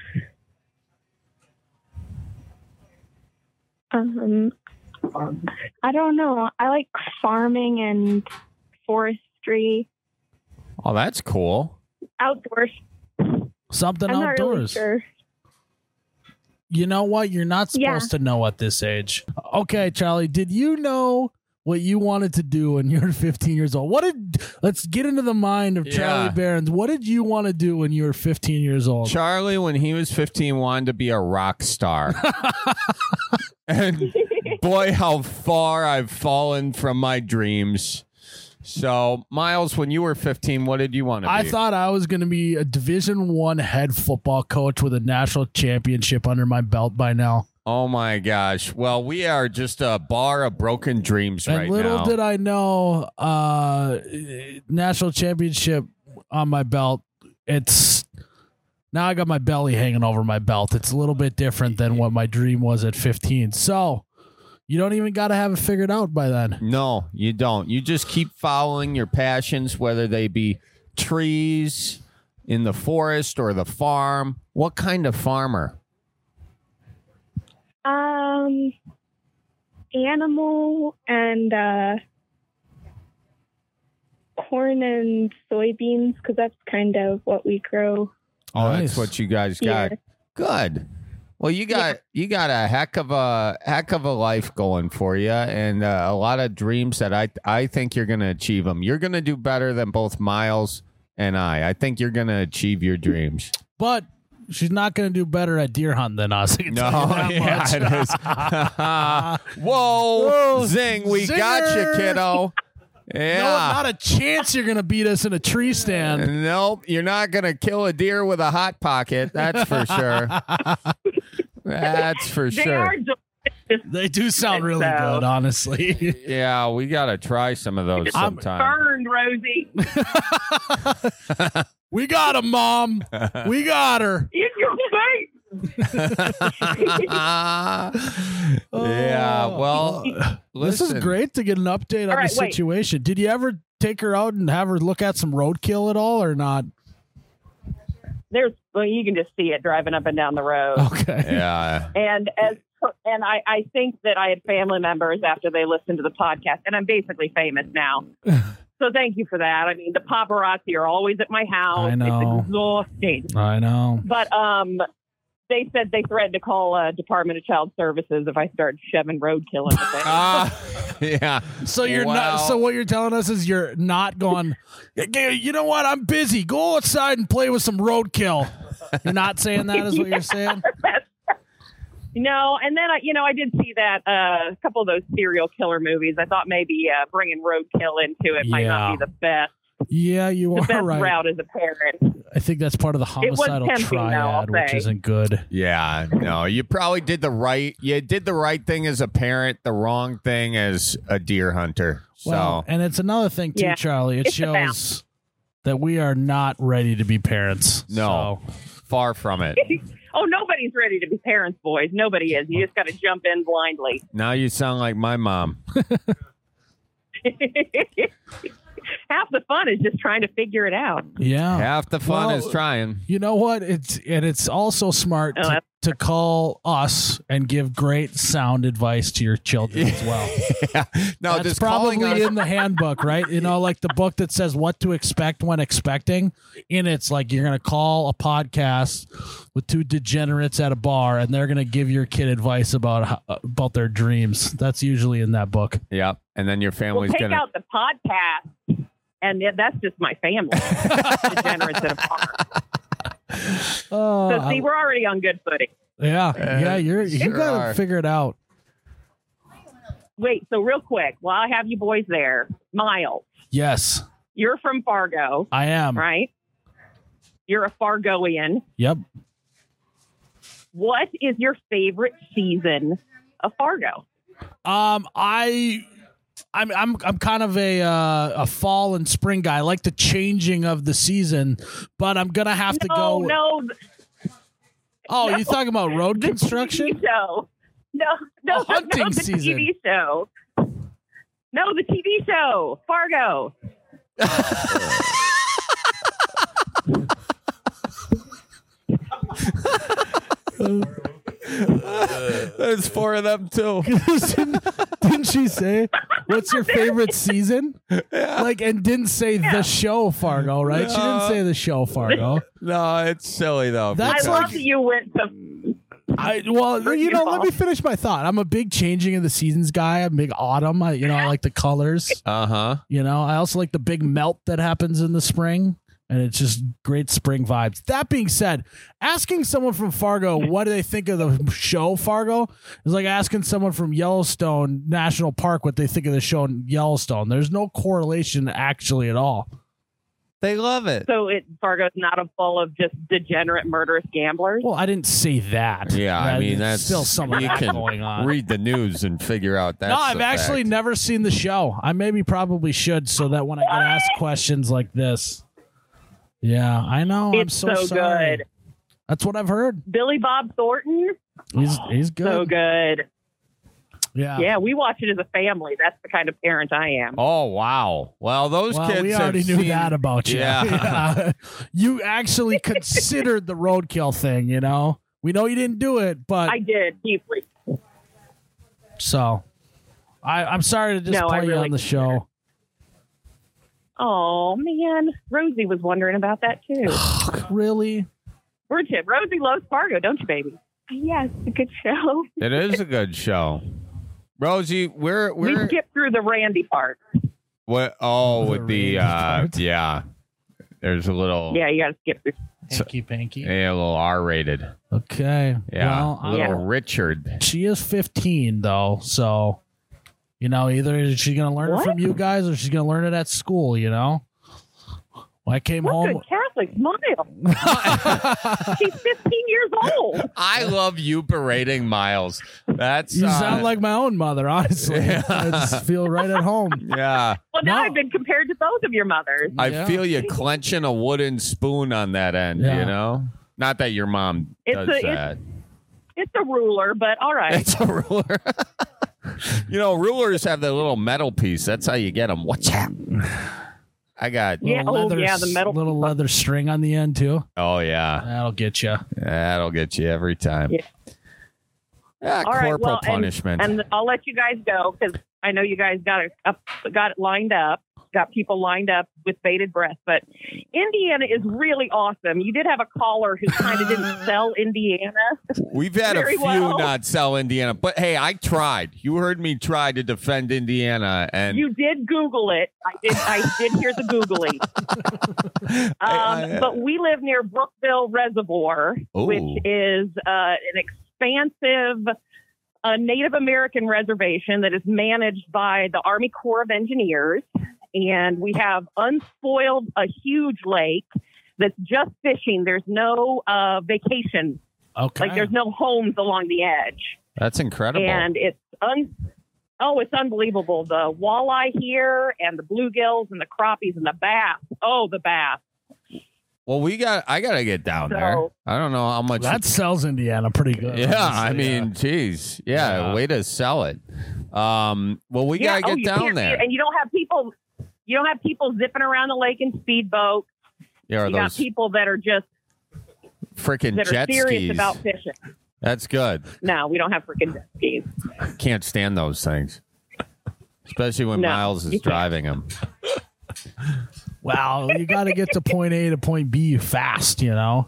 um, I don't know. I like farming and forestry, Oh, that's cool. outdoors. Something I'm not really outdoors. sure. You know what? You're not supposed Yeah. to know at this age. Okay, Charlie, did you know what you wanted to do when you were fifteen years old? What did let's get into the mind of Charlie Yeah. Barons. What did you want to do when you were fifteen years old? Charlie, when he was fifteen, wanted to be a rock star. And boy, how far I've fallen from my dreams. So, Miles, when you were fifteen, what did you want to be? I thought I was going to be a Division One head football coach with a national championship under my belt by now. Oh my gosh. Well, we are just a bar of broken dreams And right little now. did I know, uh, national championship on my belt. It's now I got my belly hanging over my belt. It's a little bit different than what my dream was at fifteen. So you don't even got to have it figured out by then. No, you don't. You just keep following your passions, whether they be trees, in the forest, or the farm. What kind of farmer? Um, animal and uh, corn and soybeans, because that's kind of what we grow. Oh, Nice. that's what you guys got. Yeah. Good. Well, you got you got a heck of a heck of a life going for you, and uh, a lot of dreams that I I think you're going to achieve them. You're going to do better than both Miles and I. I think you're going to achieve your dreams. But she's not going to do better at deer hunt than us. I can No, tell you that yeah, much. it is. Whoa, Whoa, zing! We got you, zinger. kiddo. No, Yeah. not a chance you're going to beat us in a tree stand. Nope, you're not going to kill a deer with a hot pocket. That's for sure. That's for They sure. are delicious. They do sound really So- good, honestly. Yeah, we got to try some of those I'm sometime. Burned, Rosie. We got him, Mom. We got her. In your face. Yeah, well, This is listen. great to get an update on All right, the wait. situation. Did you ever take her out and have her look at some roadkill at all or not? There's, well, you can just see it driving up and down the road. Okay. Yeah. And as and I, I think that I had family members after they listened to the podcast, and I'm basically famous now. So thank you for that. I mean, the paparazzi are always at my house. I know. It's exhausting. I know. But um, they said they threatened to call uh, Department of Child Services if I started shoving roadkill in the thing. Ah, yeah. So you're Well- not. So what you're telling us is you're not going. "Okay, you know what? I'm busy. Go outside and play with some roadkill. You're not saying that is what you're saying. No, and then I, you know, I did see that uh, a couple of those serial killer movies. I thought maybe uh, bringing roadkill into it might Yeah. not be the best. Yeah, you The are best right. route as a parent. I think that's part of the was homicidal tempting, though, I'll triad, which say. isn't good. Yeah, no, you probably did the right. You did the right thing as a parent, the wrong thing as a deer hunter. Well, So and it's another thing too, Yeah. Charlie. It It's a balance. shows that we are not ready to be parents. No. So, far from it. Oh, nobody's ready to be parents, boys. Nobody is. You just got to jump in blindly. Now you sound like my mom. Half the fun is just trying to figure it out. yeah. Half the fun Well, is trying. You know what? It's and it's also smart Oh, to, that's- to call us and give great sound advice to your children as well. Yeah. No, That's just probably calling us. in the handbook, right? You know, like the book that says what to expect when expecting. In it's like you're going to call a podcast with two degenerates at a bar, and they're going to give your kid advice about how, about their dreams. That's usually in that book. Yep. And then your We'll family's take gonna. out the podcast, and yeah, that's just my family. Degenerates at a bar. Oh, So see, we're already on good footing. yeah, yeah. You're you sure got are. to figure it out. Wait, so real quick, while I have you boys there, Miles, Yes, you're from Fargo, I am. right? You're a Fargoian. Yep. What is your favorite season of Fargo? Um, I I'm I'm I'm kind of a uh, a fall and spring guy. I like the changing of the season, but I'm gonna have to no, go. no. Oh, no. you talking about road The construction? T V show. No, no, Oh, hunting no, the season. T V show. No, the T V show, Fargo. There's four of them too. Didn't she say what's your favorite season? Yeah. Like, and didn't say the show Fargo, right? She didn't No. say the show Fargo. No, it's silly though. That's I like- love that you went to. I well, First you know, of let all- me finish my thought. I'm a big changing of the seasons guy. I'm a big autumn. I, you know, I like the colors. Uh huh. You know, I also like the big melt that happens in the spring, and it's just great spring vibes. That being said, asking someone from Fargo what do they think of the show Fargo is like asking someone from Yellowstone National Park what they think of the show in Yellowstone. There's no correlation actually at all. They love it. So it Fargo's not a full of just degenerate, murderous gamblers. Well, I didn't say that. Yeah, I That- mean there's that's still some of you that can going on. read the news and figure out that. No, I've actually never seen the show. I maybe probably should, so that when I get asked questions like this, yeah, I know. I'm It's so, so sorry. good. That's what I've heard. Billy Bob Thornton, He's he's good. so good. Yeah. Yeah, we watch it as a family. That's the kind of parent I am. Oh wow! Well, those Well, kids we have already knew seen- that about you. Yeah. Yeah. You actually considered the roadkill thing, you know? We know you didn't do it, but I did deeply. so I, I'm sorry to No, I disappoint you really on the considered. show. Oh man, Rosie was wondering about that too. Really? We're Chip. Rosie loves Fargo, don't you, baby? Yes, a good show. It is a good show. Rosie, we're We we're skipped through the Randy part. what? Oh, The with the Randy uh, part. yeah. There's a little Yeah, you got to skip through. Hanky panky. yeah, a little R-rated. Okay. Yeah, Well, a I- little Yeah. Richard. she is fifteen though, so you know, either is she gonna learn it What? from you guys or she's gonna learn it at school, you know? When I came What home good Catholic smile. She's fifteen years old. I love you berating Miles. That's you uh, sound like my own mother, honestly. Yeah. I just feel right at home. yeah. Well, now No. I've been compared to both of your mothers. I Yeah. feel you clenching a wooden spoon on that end. Yeah. You know, not that your mom It's does a- it's- that. It's a ruler, but all right. It's a ruler. You know, rulers have the little metal piece. That's how you get them. What's that? I got. Yeah, Little oh, leather, yeah, the metal- little leather string on the end too. Oh yeah, That'll get you. that'll get you every time. Yeah. Yeah, All right, corporal well, and- punishment. And I'll let you guys go because I know you guys got it up, got it lined up, got people lined up with bated breath. But Indiana is really awesome. You did have a caller who kind of didn't sell Indiana. We've had a very few well. not sell Indiana, but hey, I tried. You heard me try to defend Indiana, and You did Google it. I did. I did hear the googling. Um, I- but we live near Brookville Reservoir, Ooh. which is uh, an expansive uh, Native American reservation that is managed by the Army Corps of Engineers. And we have unspoiled a huge lake that's just fishing. There's no uh, vacation. Okay. Like there's no homes along the edge. that's incredible. And it's un- oh, it's unbelievable. The walleye here and the bluegills and the crappies and the bass. Oh, the bass. well, we got. I got to get down So- there. I don't know how much. that sells Indiana pretty good. yeah, I honestly, mean, geez, yeah, Yeah. way to sell it. Um, well, we Yeah, gotta oh, get you down can't- there. and you don't have people. You don't have people zipping around the lake in speedboats. Yeah, or You got those people that are just freaking that are jet serious skis. about fishing. That's good. No, we don't have freaking jet skis. Can't stand those things, especially when No, Miles is you can't. driving them. Wow, you got to get to point A to point B fast, you know.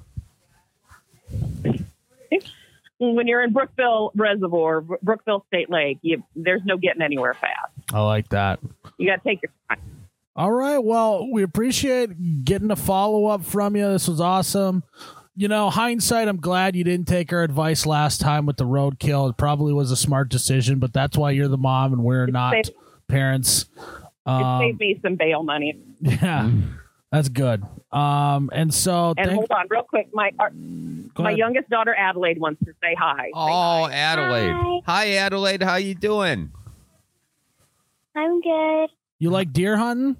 When you're in Brookville Reservoir, Bro- Brookville State Lake, you, there's no getting anywhere fast. I like that. You got to take your time. All right. Well, we appreciate getting a follow up from you. This was awesome. You know, hindsight, I'm glad you didn't take our advice last time with the roadkill. It probably was a smart decision, but that's why you're the mom and we're not saved- parents. It Um, saved me some bail money. yeah, that's good. Um, and so, And thank- hold on, real quick. My our, go my ahead. youngest daughter Adelaide wants to say hi. Say Oh, hi. Adelaide. Hi. Adelaide. How you doing? I'm good. You like deer hunting?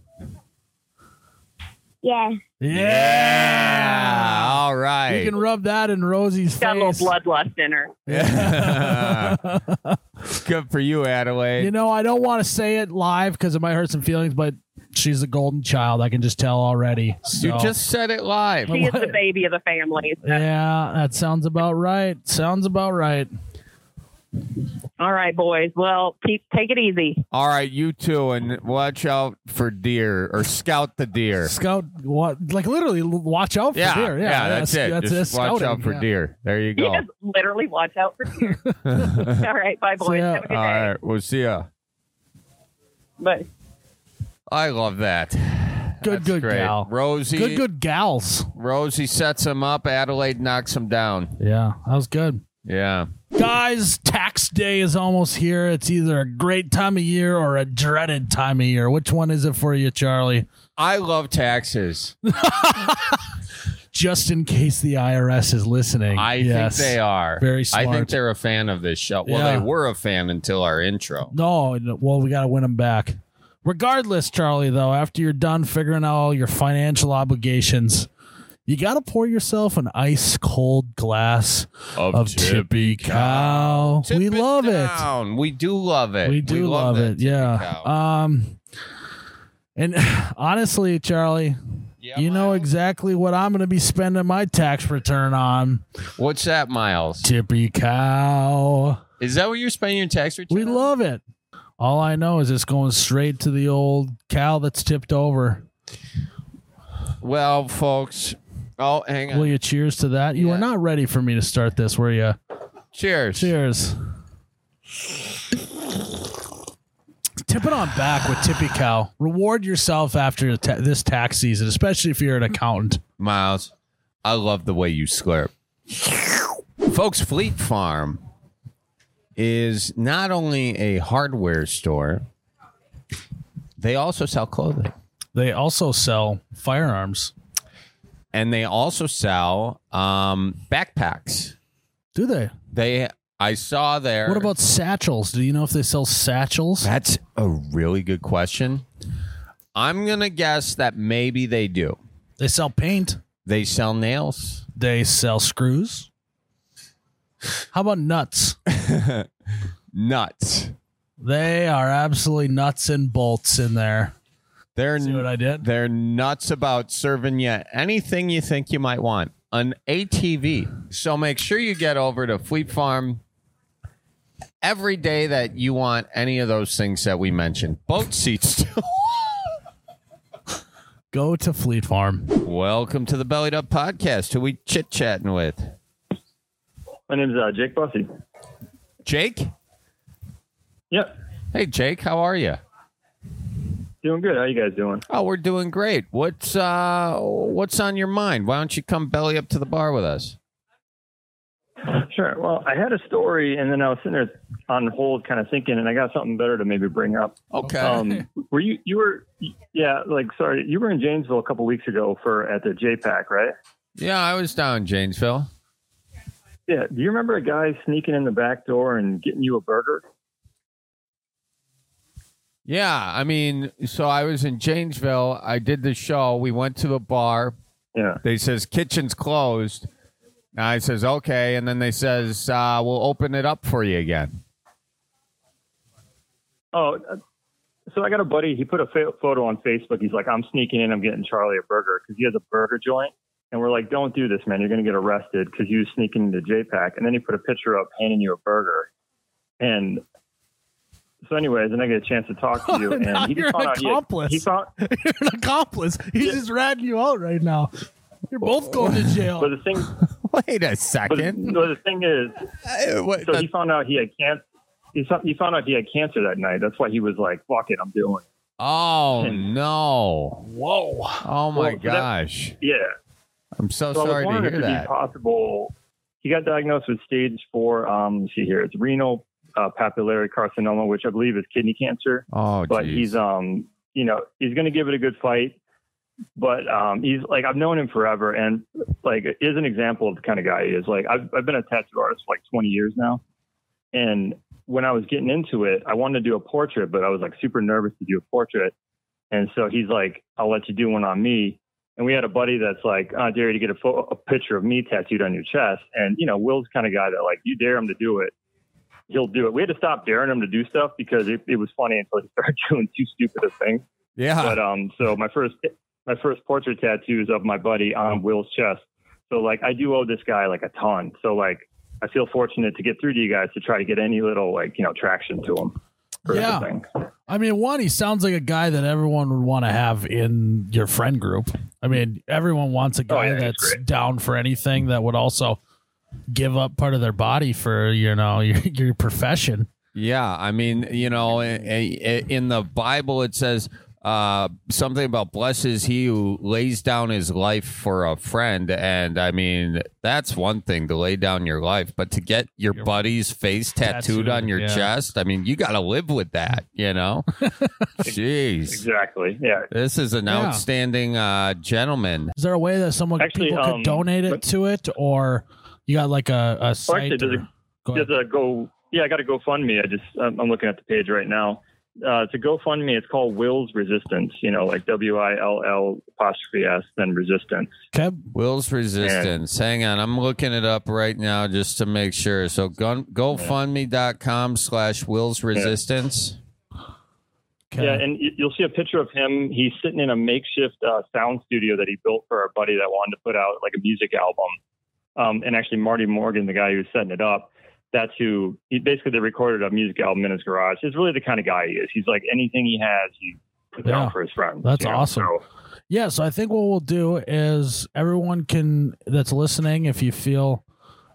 Yeah. Yeah. All right. You can rub that in Rosie's Got a face. little bloodlust in her. Yeah. Good for you, Adelaide. You know, I don't want to say it live because it might hurt some feelings, but she's a golden child. I can just tell already. So. You just said it live. She is the baby of the family. Yeah, that sounds about right. Sounds about right. All right, boys. Well, keep take it easy. All right, you too, and watch out for deer or scout the deer. Scout, what? Like literally, l- watch out for Yeah, deer. Yeah, yeah, that's it. That's Just it. watch Scouting, out for yeah. deer. There you go. Yes, literally watch out for deer. All right, bye, boys. ya. Have a good All day. right, we'll see ya. Bye. I love that. Good, That's good great. gal. Rosie. Good, good gals. Rosie sets him up. Adelaide knocks him down. Yeah, that was good. Yeah. Guys, tax day is almost here. It's either a great time of year or a dreaded time of year. Which one is it for you, Charlie? I love taxes. Just in case the I R S is listening. I Yes. think they are. Very I smart. think they're a fan of this show. Well, Yeah. they were a fan until our intro. No, no, well, we got to win them back. Regardless, Charlie, though, after you're done figuring out all your financial obligations, you got to pour yourself an ice cold glass of Tippy Cow. Tip we it love down. We do love it. it. We do love, that it. Tippy Yeah. Cow. Um, and honestly, Charlie, Yeah, you know Miles? exactly what I'm going to be spending my tax return on. What's that, Miles? Tippy Cow. Is that what you're spending your tax return? We on? love it. All I know is it's going straight to the old cow that's tipped over. Well, folks. Oh, hang on. Will you cheers to that? You Yeah. were not ready for me to start this, were you? Cheers. Cheers. Tip it on back with Tippy Cow. Reward yourself after ta- this tax season, especially if you're an accountant. Miles, I love the way you slurp. Folks, Fleet Farm is not only a hardware store, they also sell clothing. They also sell firearms. And they also sell um, backpacks. Do they? They, I saw there. What about satchels? Do you know if they sell satchels? That's a really good question. I'm going to guess that maybe they do. They sell paint. They sell nails. They sell screws. How about nuts? Nuts. They are absolutely nuts and bolts in there. They're See what I did? They're nuts about serving you anything you think you might want. An A T V. So make sure you get over to Fleet Farm every day that you want any of those things that we mentioned. Boat seats too. Go to Fleet Farm. Welcome to the Bellied Up Podcast. Who we chit-chatting with? My name's uh, Jake Bussey. Jake? Yep. Hey, Jake. How are you? Doing good. How you guys doing? Oh, we're doing great. What's uh, what's on your mind? Why don't you come belly up to the bar with us? Sure. Well, I had a story, and then I was sitting there on hold, kind of thinking, and I got something better to maybe bring up. Okay. Um, were you? You were? Yeah. Like, sorry, you were in Janesville a couple weeks ago for at the J PAC, right? Yeah, I was down in Janesville. Yeah. Do you remember a guy sneaking in the back door and getting you a burger? Yeah, I mean, so I was in Janesville. I did the show. We went to the bar. Yeah. They says kitchen's closed. And I says okay, and then they says uh, we'll open it up for you again. Oh, uh, so I got a buddy. He put a fa- photo on Facebook. He's like, I'm sneaking in. I'm getting Charlie a burger because he has a burger joint. And we're like, don't do this, man. You're going to get arrested because you was sneaking into J PAC. And then he put a picture up handing you a burger. And so anyways, then I get a chance to talk to you. And Now he you're just found an out he, had, accomplice. he found, You're an accomplice. He's just ratting you out right now. You're both going to jail. but the thing, Wait a but the, second. but the thing is, Uh, what- so he found out he had cancer. He, saw, he found out he had cancer that night. That's why he was like, fuck it, I'm doing it. oh no! Whoa. Oh my Well, so that- gosh! Yeah. I'm so, So I sorry was to wondering hear if it'd that. be possible. He got diagnosed with stage four. Um, let's see here, it's renal uh, papillary carcinoma, which I believe is kidney cancer. Oh, But geez. he's, um, you know, he's going to give it a good fight. But um, he's like, I've known him forever, and like, is an example of the kind of guy he is. Like, I've I've been a tattoo artist for like twenty years now, and when I was getting into it, I wanted to do a portrait, but I was like super nervous to do a portrait. And so he's like, I'll let you do one on me. And we had a buddy that's like, I dare you to get a, pho- a picture of me tattooed on your chest. And, you know, Will's the kind of guy that like, you dare him to do it, he'll do it. We had to stop daring him to do stuff because it, it was funny until he started doing too stupid of things. Yeah. But um, so my first my first portrait tattoo is of my buddy on Will's chest. So like I do owe this guy like a ton. So like I feel fortunate to get through to you guys to try to get any little like, you know, traction to him. Yeah. Everything. I mean, one, he sounds like a guy that everyone would want to have in your friend group. I mean, everyone wants a guy Oh, yeah, that's down for anything that would also give up part of their body for, you know, your, your profession. Yeah, I mean, you know, in the Bible it says uh, something about blessed is he who lays down his life for a friend, and I mean that's one thing to lay down your life, but to get your buddy's face tattooed, Tattooed, on your yeah. chest, I mean, you got to live with that, you know. Jeez, Exactly. Yeah. this is an Yeah. outstanding uh, gentleman. Is there a way that someone Actually, people could um, donate it but- to it, or you got like a, a Well, site? actually, there's or- a, go ahead. there's a go. Yeah, I got a GoFundMe. I just I'm, I'm looking at the page right now. Uh, it's a GoFundMe. It's called Will's Resistance. You know, like W I L L apostrophe S, then Resistance. Okay. Will's Resistance. Hang on, I'm looking it up right now just to make sure. So gun, GoFundMe.com slash Will's Resistance. Okay. Yeah, and y- you'll see a picture of him. He's sitting in a makeshift uh, sound studio that he built for our buddy that wanted to put out like a music album. Um, and actually, Marty Morgan, the guy who was setting it up, that's who he basically they recorded a music album in his garage. He's really the kind of guy he is. He's like anything he has, he puts Yeah. out for his friends. That's you know? awesome. So, Yeah, so I think what we'll do is everyone can that's listening, if you feel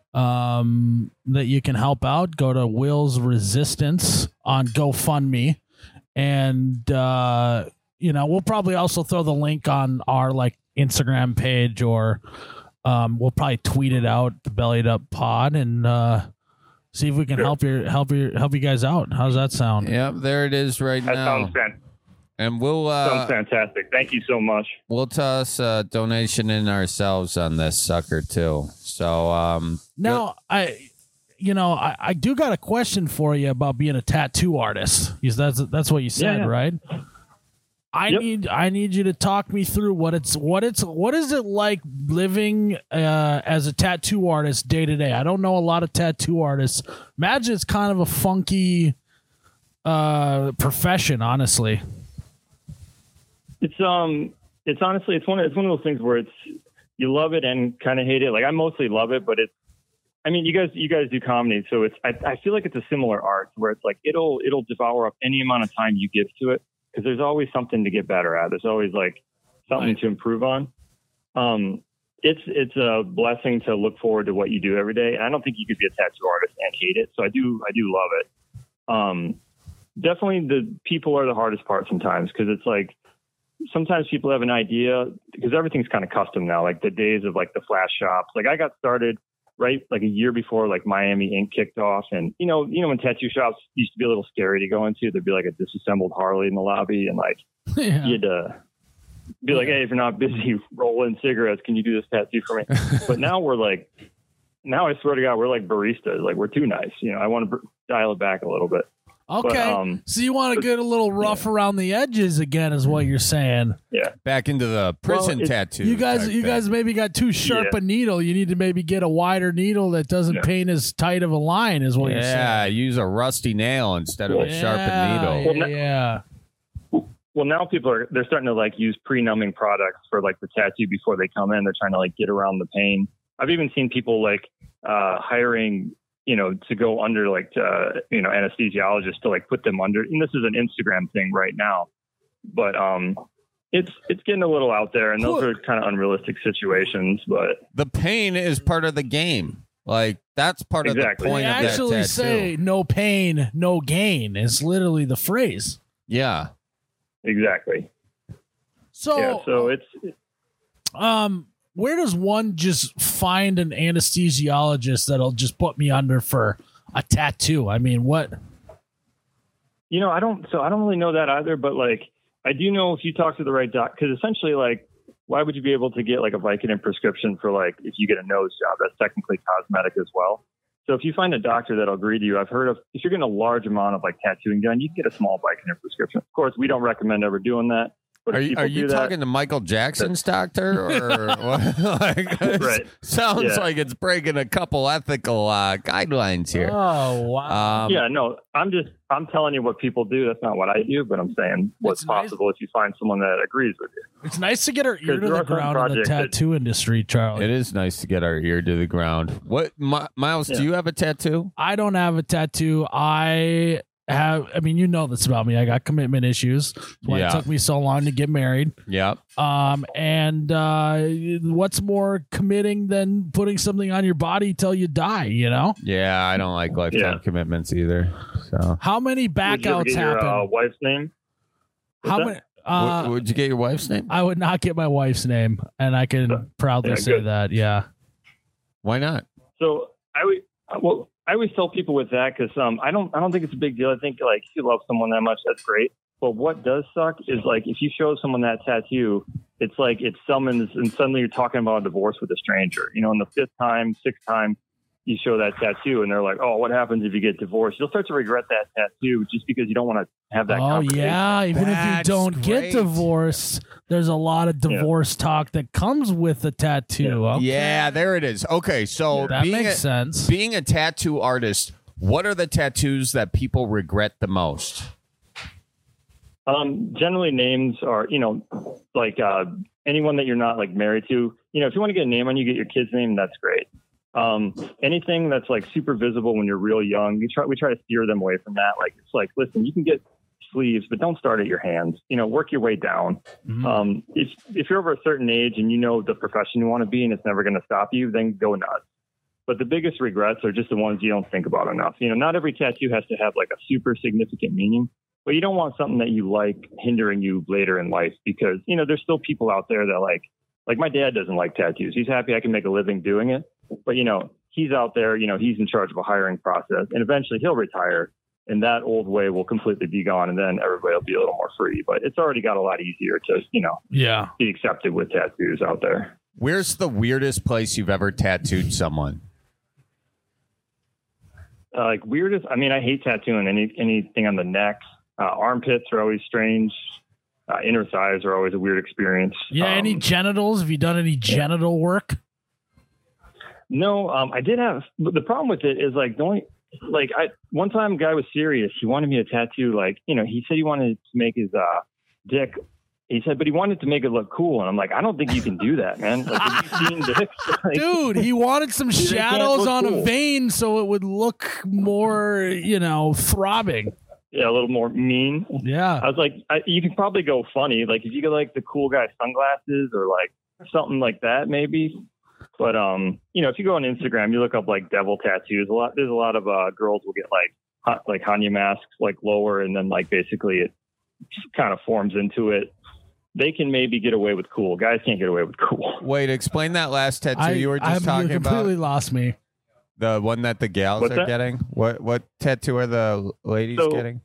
um, that you can help out, go to Will's Resistance on GoFundMe, and uh, you know we'll probably also throw the link on our like Instagram page, or um, we'll probably tweet it out, the Bellied Up Pod, and uh, see if we can Sure. help your help your help you guys out. How's that sound? Yep, there it is right that now. sounds, fan- And we'll uh, sounds fantastic. Thank you so much. we'll toss a donation in ourselves on this sucker too. So um, Now, I, you know, I, I do got a question for you about being a tattoo artist. Because that's that's what you said, Yeah, yeah. right? I Yep. need I need you to talk me through what it's what it's what is it like living uh, as a tattoo artist day to day. I don't know a lot of tattoo artists. Imagine it's kind of a funky uh, profession, honestly. It's um, it's honestly, it's one of it's one of those things where it's you love it and kind of hate it. Like I mostly love it, but it's. I mean, you guys, you guys do comedy, so it's. I, I feel like it's a similar art where it's like it'll it'll devour up any amount of time you give to it because there's always something to get better at. There's always like something Right. to improve on. Um, it's it's a blessing to look forward to what you do every day, and I don't think you could be a tattoo artist and hate it. So I do I do love it. Um, definitely the people are the hardest part sometimes because it's like. Sometimes people have an idea because everything's kind of custom now, like the days of like the flash shops. Like I got started right like a year before like Miami Ink kicked off. And, you know, you know, when tattoo shops used to be a little scary to go into, there'd be like a disassembled Harley in the lobby. And like, Yeah. you'd uh, be like, hey, if you're not busy rolling cigarettes, can you do this tattoo for me? But now we're like, now I swear to God, we're like baristas. Like we're too nice. You know, I want to br- dial it back a little bit. Okay, But, um, so you want to get a little rough around the edges again, is what you're saying. Yeah. back into the prison it's- tattoo. You guys, type you thing. guys maybe got too sharp Yeah. a needle. You need to maybe get a wider needle that doesn't Yeah. paint as tight of a line, is what you're yeah, saying. use a rusty nail instead of a Yeah, sharpened needle. Yeah, yeah. Well, now people are, they're starting to like use pre-numbing products for like the tattoo before they come in. They're trying to like get around the pain. I've even seen people like uh, hiring, you know, to go under like, uh, you know, anesthesiologists to like put them under. And this is an Instagram thing right now, but um, it's it's getting a little out there, and those Cool. are kind of unrealistic situations. But The pain is part of the game. Like that's part Exactly. of the They point of that actually tattoo. say "no pain, no gain" is literally the phrase. yeah. exactly, So, yeah. So it's um, where does one just find an anesthesiologist that'll just put me under for a tattoo? I mean, what? You know, I don't, so I don't really know that either, but like, I do know if you talk to the right doc, because essentially, like, why would you be able to get like a Vicodin prescription for like, if you get a nose job, that's technically cosmetic as well. So if you find a doctor that'll agree to you, I've heard of, if you're getting a large amount of like tattooing done, you can get a small bike in your prescription. Of course, we don't recommend ever doing that. But Are if you, people are you do that- talking to Michael Jackson's doctor? Or what? Like, Right. Sounds Yeah. like it's breaking a couple ethical uh, guidelines here. Oh wow. Um, yeah, no, I'm just, I'm telling you what people do. That's not what I do, but I'm saying what's It's nice. possible if you find someone that agrees with you. It's nice to get our ear to there the are some ground in the projects that- tattoo industry, Charlie. It is nice to get our ear to the ground. What, Mi- Miles? Do Yeah. you have a tattoo? I don't have a tattoo. I have. I mean, you know this about me. I got commitment issues. That's why Yeah. it took me so long to get married. Yep. Um, and uh, what's more committing than putting something on your body till you die? You know, Yeah, I don't like lifetime Yeah. commitments either. So, how many Would you ever backouts get your happen? uh, wife's name? What's how that? many? Uh, Would- would you get your wife's name? I would not get my wife's name, and I can proudly Yeah, say good. that. Yeah. Why not? So I would, well, I always tell people with that because um, I don't, I don't think it's a big deal. I think like if you love someone that much, that's great. But what does suck is like if you show someone that tattoo, it's like it summons, and suddenly you're talking about a divorce with a stranger. You know, and the fifth time, sixth time you show that tattoo, and they're like, "Oh, what happens if you get divorced?" You'll start to regret that tattoo just because you don't want to have that. Oh conversation. yeah, even if you That's don't great. get divorced, there's a lot of divorce talk that comes with the tattoo. Okay. Yeah, there it is. Okay, so that being makes a, sense. being a tattoo artist, what are the tattoos that people regret the most? Um, generally names are, you know, like uh, anyone that you're not like married to. You know, if you want to get a name on you, get your kid's name. That's great. Um, anything that's like super visible when you're real young, we try we try to steer them away from that. Like it's like, listen, you can get sleeves, but don't start at your hands. You know, work your way down. Mhm. Um, if if you're over a certain age and you know the profession you want to be and it's never going to stop you, then go nuts. But the biggest regrets are just the ones you don't think about enough. You know, not every tattoo has to have like a super significant meaning, but you don't want something that you like hindering you later in life because, you know, there's still people out there that like, like my dad doesn't like tattoos. He's happy I can make a living doing it. But, you know, he's out there, you know, he's in charge of a hiring process and eventually he'll retire and that old way will completely be gone. And then everybody will be a little more free, but it's already got a lot easier to, you know, Yeah. be accepted with tattoos out there. Where's the weirdest place you've ever tattooed someone? Uh, like weirdest, I mean, I hate tattooing any anything on the neck. Uh, armpits are always strange. Uh, inner thighs are always a weird experience. Yeah. any Um, genitals? Have you done any genital work? No, um, I did have. But the problem with it is like the only like I one time a guy was serious. He wanted me to tattoo like you know he said he wanted to make his uh, dick. He said, but he wanted to make it look cool, and I'm like, I don't think you can do that, man. Like, have you seen dicks? Like, Dude, he wanted some They can't shadows look on a cool. vein so it would look more, you know, throbbing. yeah, a little more mean. Yeah. I was like, I, you could probably go funny. Like if you get like the cool guy sunglasses or like something like that, maybe. But um, you know, if you go on Instagram, you look up like devil tattoos. A lot, there's a lot of uh, girls will get like ha- like Hanya masks, like lower, and then like basically it just kind of forms into it. They can maybe get away with cool. Guys can't get away with cool. Wait, explain that last tattoo I, you were just I'm- talking you about. completely lost me. The one that the gals What's are that? getting. What what tattoo are the ladies So- getting?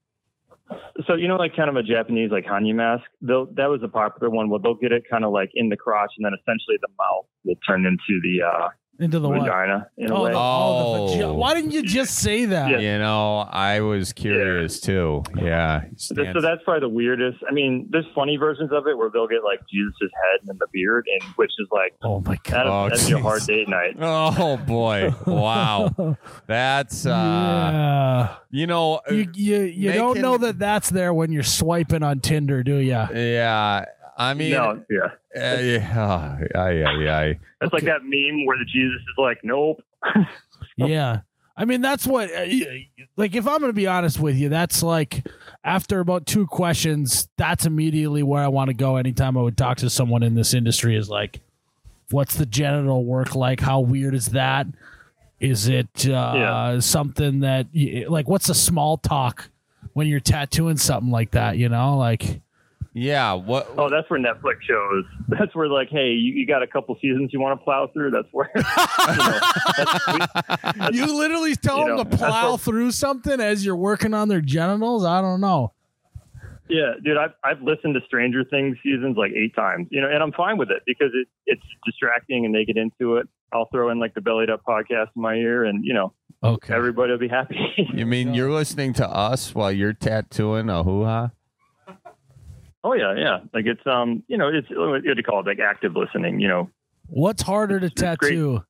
So you know, like kind of a Japanese like Hanya mask. They'll, that was a popular one. Where they'll get it kind of like in the crotch, and then essentially the mouth will turn into the uh, Into the what? vagina in a Oh, way. the, oh, the Oh. vagi- Why didn't you just say that? Yeah. You know, I was curious too. Yeah. he So stands- so that's probably the weirdest. I mean, there's funny versions of it where they'll get like Jesus' head and the beard, and which is like Oh my that, god. Oh, that'd be a jeez. hard date night. Oh boy! Wow, that's uh, yeah. you know, You you, you don't making- know that that's there when you're swiping on Tinder, do you? yeah. I mean, no, yeah, uh, yeah, yeah, yeah, yeah. that's like that meme where the Jesus is like, nope. Yeah. I mean, that's what, uh, like, if I'm going to be honest with you, that's like after about two questions, that's immediately where I want to go anytime I would talk to someone in this industry is like, what's the genital work like? How weird is that? Is it uh, Yeah. something that, y- like, what's the small talk when you're tattooing something like that, you know? Like, Yeah. What? Oh, that's where Netflix shows. That's where like, hey, you, you got a couple seasons you want to plow through. That's where. You know, that's, you literally tell you them know, to that's plow what- through something as you're working on their genitals? I don't know. Yeah, dude, I've I've listened to Stranger Things seasons like eight times, you know, and I'm fine with it because it it's distracting and they get into it. I'll throw in like the Bellied Up podcast in my ear, and you know, Okay. everybody will be happy. You mean you're listening to us while you're tattooing a hoo-ha? Oh yeah, yeah. Like it's um, you know, it's what do you call it? Like active listening. You know, What's harder to It's great. tattoo?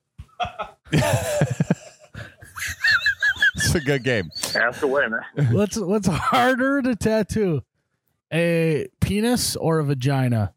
It's a good game. ask away, man. What's what's harder to tattoo? A penis or a vagina?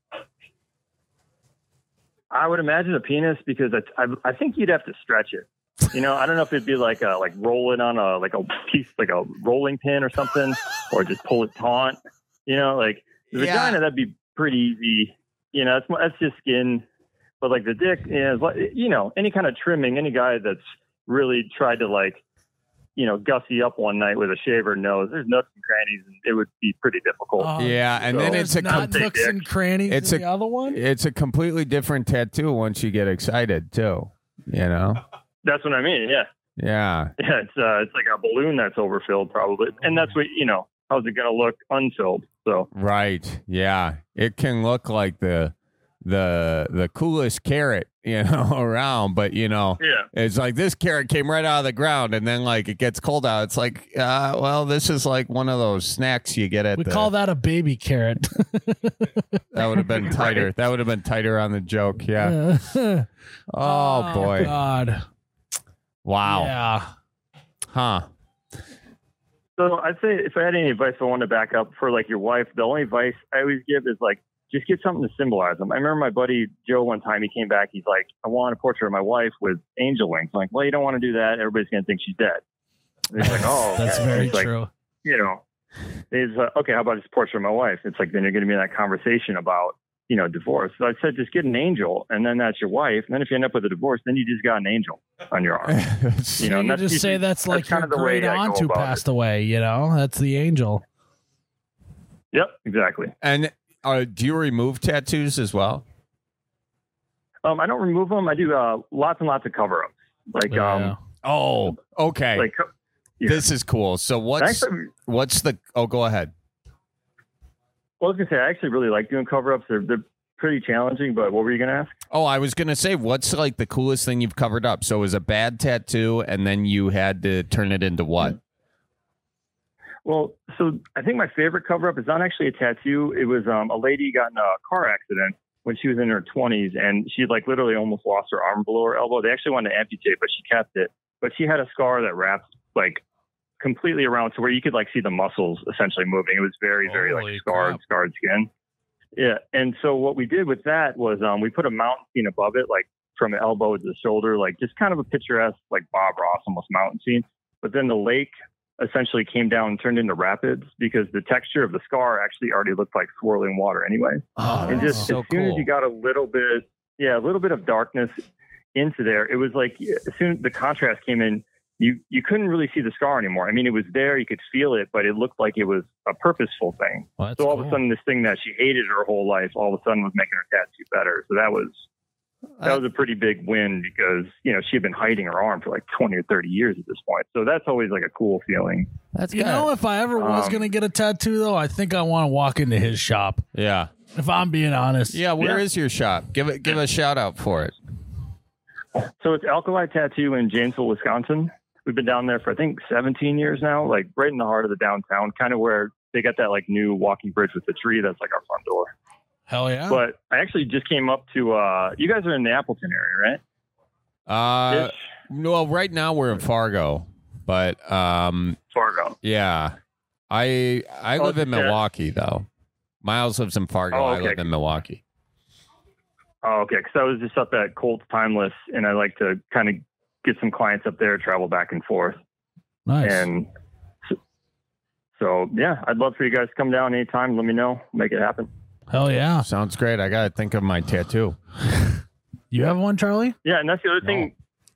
I would imagine a penis because I, I I think you'd have to stretch it. You know, I don't know if it'd be like a like roll it on a like a piece like a rolling pin or something, or just pull it taut. You know, like the Yeah. vagina that'd be pretty easy. You know, that's that's just skin. But like the dick, yeah, it's like, you know, any kind of trimming, any guy that's really tried to like, you know, gussy up one night with a shaver knows there's nooks and crannies, and it would be pretty difficult. Oh, Yeah, and So- then it's a not com- nooks and crannies. It's in a- the other one. it's a completely different tattoo once you get excited too. You know? That's what I mean. Yeah, Yeah. yeah. It's uh, it's like a balloon that's overfilled, probably, and that's what you know. How's it gonna look unfilled? So Right. Yeah. It can look like the the the coolest carrot, you know, around, but you know, yeah, it's like this carrot came right out of the ground, and then like it gets cold out. It's like, uh, well, this is like one of those snacks you get at We the. call that a baby carrot. That would have been tighter. That would have been tighter on the joke. Yeah. oh, Oh boy. God. Wow. Yeah. Huh. So I'd say if I had any advice I want to back up for like your wife, the only advice I always give is like, just get something to symbolize them. I remember my buddy Joe one time, he came back, he's like, I want a portrait of my wife with angel wings. I'm like, well, you don't want to do that. Everybody's going to think she's dead. And he's like, oh, That's okay. very He's like, true. you know, he's uh, okay, how about this portrait of my wife? It's like, then you're going to be in that conversation about, you know, divorce. So I said, just get an angel, and then that's your wife. And then if you end up with a divorce, then you just got an angel on your arm. You, You know, and you that's just say usually- that's like kind your of the way great I go aunt who about passed it. away, you know? That's the angel. Yep, exactly. And uh, do you remove tattoos as well? Um, I don't remove them. I do uh, lots and lots of cover-ups. Like, Yeah. um, Oh, okay. like yeah. This is cool. So what's Actually, what's the? Oh, go ahead. well, I was gonna say I actually really like doing cover-ups. They're they're pretty challenging. But what were you gonna ask? Oh, I was gonna say, what's like the coolest thing you've covered up? So it was a bad tattoo, and then you had to turn it into what? Well, so I think my favorite cover-up is not actually a tattoo. It was um, a lady got in a car accident when she was in her twenties, and she like literally almost lost her arm below her elbow. They actually wanted to amputate, but she kept it. But she had a scar that wrapped like completely around to where you could like see the muscles essentially moving. It was very, very Holy like scarred, crap. scarred skin. Yeah. And so what we did with that was um, we put a mountain scene above it, like from the elbow to the shoulder, like just kind of a picturesque, like Bob Ross almost mountain scene. But then the lake essentially came down and turned into rapids because the texture of the scar actually already looked like swirling water anyway. Oh, And that's just so as soon cool. as you got a little bit, yeah, a little bit of darkness into there, it was like as soon as the contrast came in, you you couldn't really see the scar anymore. I mean, it was there, you could feel it, but it looked like it was a purposeful thing. Well, that's So all cool. of a sudden, this thing that she hated her whole life, all of a sudden was making her tattoo better. So that was that was a pretty big win because you know she had been hiding her arm for like twenty or thirty years at this point. So that's always like a cool feeling. That's You know, if I ever was Um, going to get a tattoo, though, I think I want to walk into his shop. Yeah. If I'm being honest. Yeah. Where Yeah. is your shop? Give it. Give a shout out for it. So it's Alkali Tattoo in Janesville, Wisconsin. We've been down there for I think seventeen years now, like right in the heart of the downtown, kind of where they got that like new walking bridge with the tree. That's like our front door. Hell yeah. But I actually just came up to. uh You guys are in the Appleton area, right? Uh, Ish. well, right now we're in Fargo, but um, Fargo. yeah, I I Oh, live in yeah. Milwaukee though. Miles lives in Fargo. Oh, I okay. live in Milwaukee. Oh, okay. Because I was just up at Colts Timeless, and I like to kind of get some clients up there, travel back and forth, nice. and so, so yeah, I'd love for you guys to come down anytime. Let me know, make it happen. Hell yeah. Sounds great. I gotta think of my tattoo. You have one, Charlie? Yeah, and that's the other thing.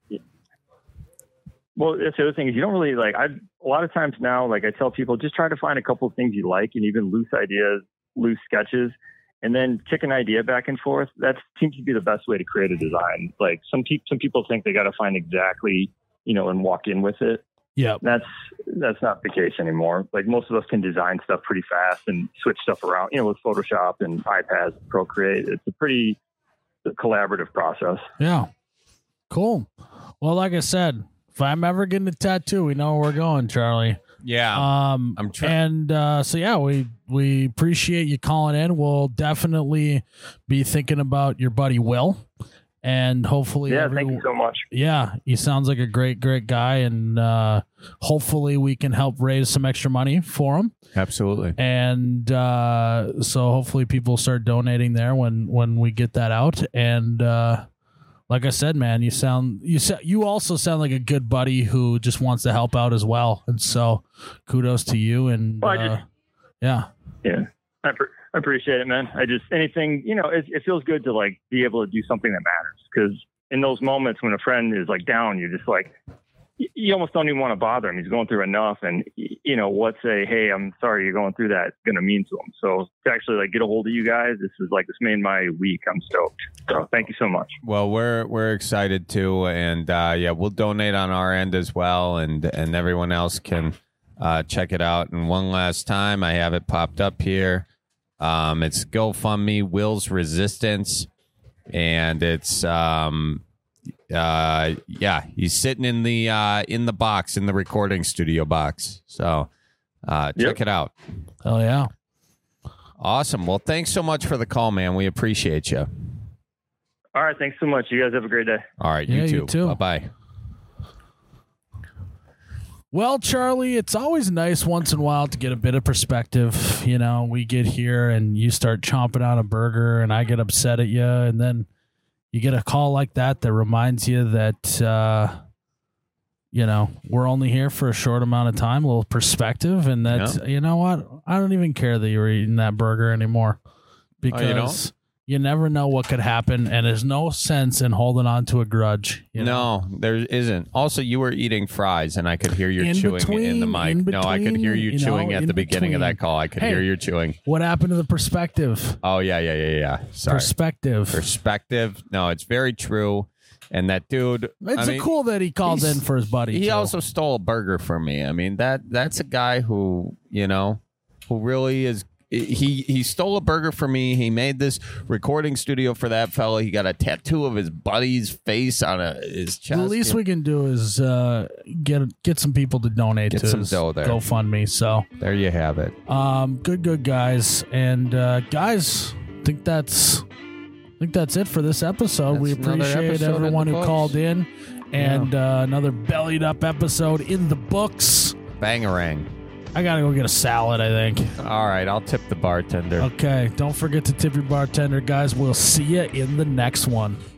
Well, that's the other thing is you don't really like. I a lot of times now, like I tell people, just try to find a couple of things you like, and even loose ideas, loose sketches, and then kick an idea back and forth. That seems to be the best way to create a design. Like some people, some people think they got to find exactly, you know, and walk in with it. Yeah. That's that's not the case anymore. Like most of us can design stuff pretty fast and switch stuff around, you know, with Photoshop and iPads, Procreate. It's a pretty collaborative process. Yeah. Cool. Well, like I said, if I'm ever getting a tattoo, we know where we're going, Charlie. Yeah. Um, I'm trying. And uh, so, yeah, we we appreciate you calling in. We'll definitely be thinking about your buddy Will. And hopefully, Yeah, every- thank you so much. Yeah, he sounds like a great, great guy. And uh, hopefully we can help raise some extra money for him. Absolutely. And uh, so hopefully people start donating there when, when we get that out. And uh, like I said, man, you sound you sa- you also sound like a good buddy who just wants to help out as well. And so kudos to you. And Well, I uh, just- yeah, Yeah. I, pre- I appreciate it, man. I just, anything, you know, it, it feels good to like be able to do something that matters. Because in those moments when a friend is like down, you're just like, y- you almost don't even want to bother him. He's going through enough. And, y- you know, what's a, hey, I'm sorry you're going through that going to mean to him. So to actually like get a hold of you guys, this is like, this made my week. I'm stoked. So thank you so much. Well, we're we're excited too, and uh, yeah, we'll donate on our end as well, and and everyone else can uh, check it out. And one last time, I have it popped up here. Um, it's GoFundMe Will's Resistance, and it's um, uh, yeah, he's sitting in the uh, in the box in the recording studio box. So uh, check Yep. it out. oh yeah, Awesome. Well, thanks so much for the call, man. We appreciate you. All right. Thanks so much. You guys have a great day. All right, Yeah, you too. you too. Bye bye. Well, Charlie, it's always nice once in a while to get a bit of perspective. You know, we get here and you start chomping on a burger and I get upset at you. And then you get a call like that that reminds you that, uh, you know, we're only here for a short amount of time, a little perspective. And that, Yeah. you know what? I don't even care that you're eating that burger anymore because Oh, you don't? you never know what could happen. And there's no sense in holding on to a grudge. You know? No, there isn't. Also, you were eating fries, and I could hear you In chewing in the between- mic. in No, I could hear you, between, you know, chewing at in the beginning of between. that call. I could Hey. hear you chewing. What happened to the perspective? Oh, yeah, yeah, yeah, yeah. Sorry. Perspective. Perspective. No, it's very true. And that dude, It's I a mean, cool that he called he's- in for his buddy. he too. also stole a burger from me. I mean, that that's a guy who, you know, who really is. He he stole a burger from me. He made this recording studio for that fella. He got a tattoo of his buddy's face on a, his chest. the least we can do is uh, get get some people to donate Get to some his dough there. GoFundMe. So, There you have it. um, good, good guys, and uh, guys, I think that's I think that's it for this episode. we That's another appreciate episode in everyone the who books. called in, and uh, another bellied up episode in the books. Bangarang. I gotta go get a salad, I think. All right, I'll tip the bartender. Okay, don't forget to tip your bartender, guys. We'll see you in the next one.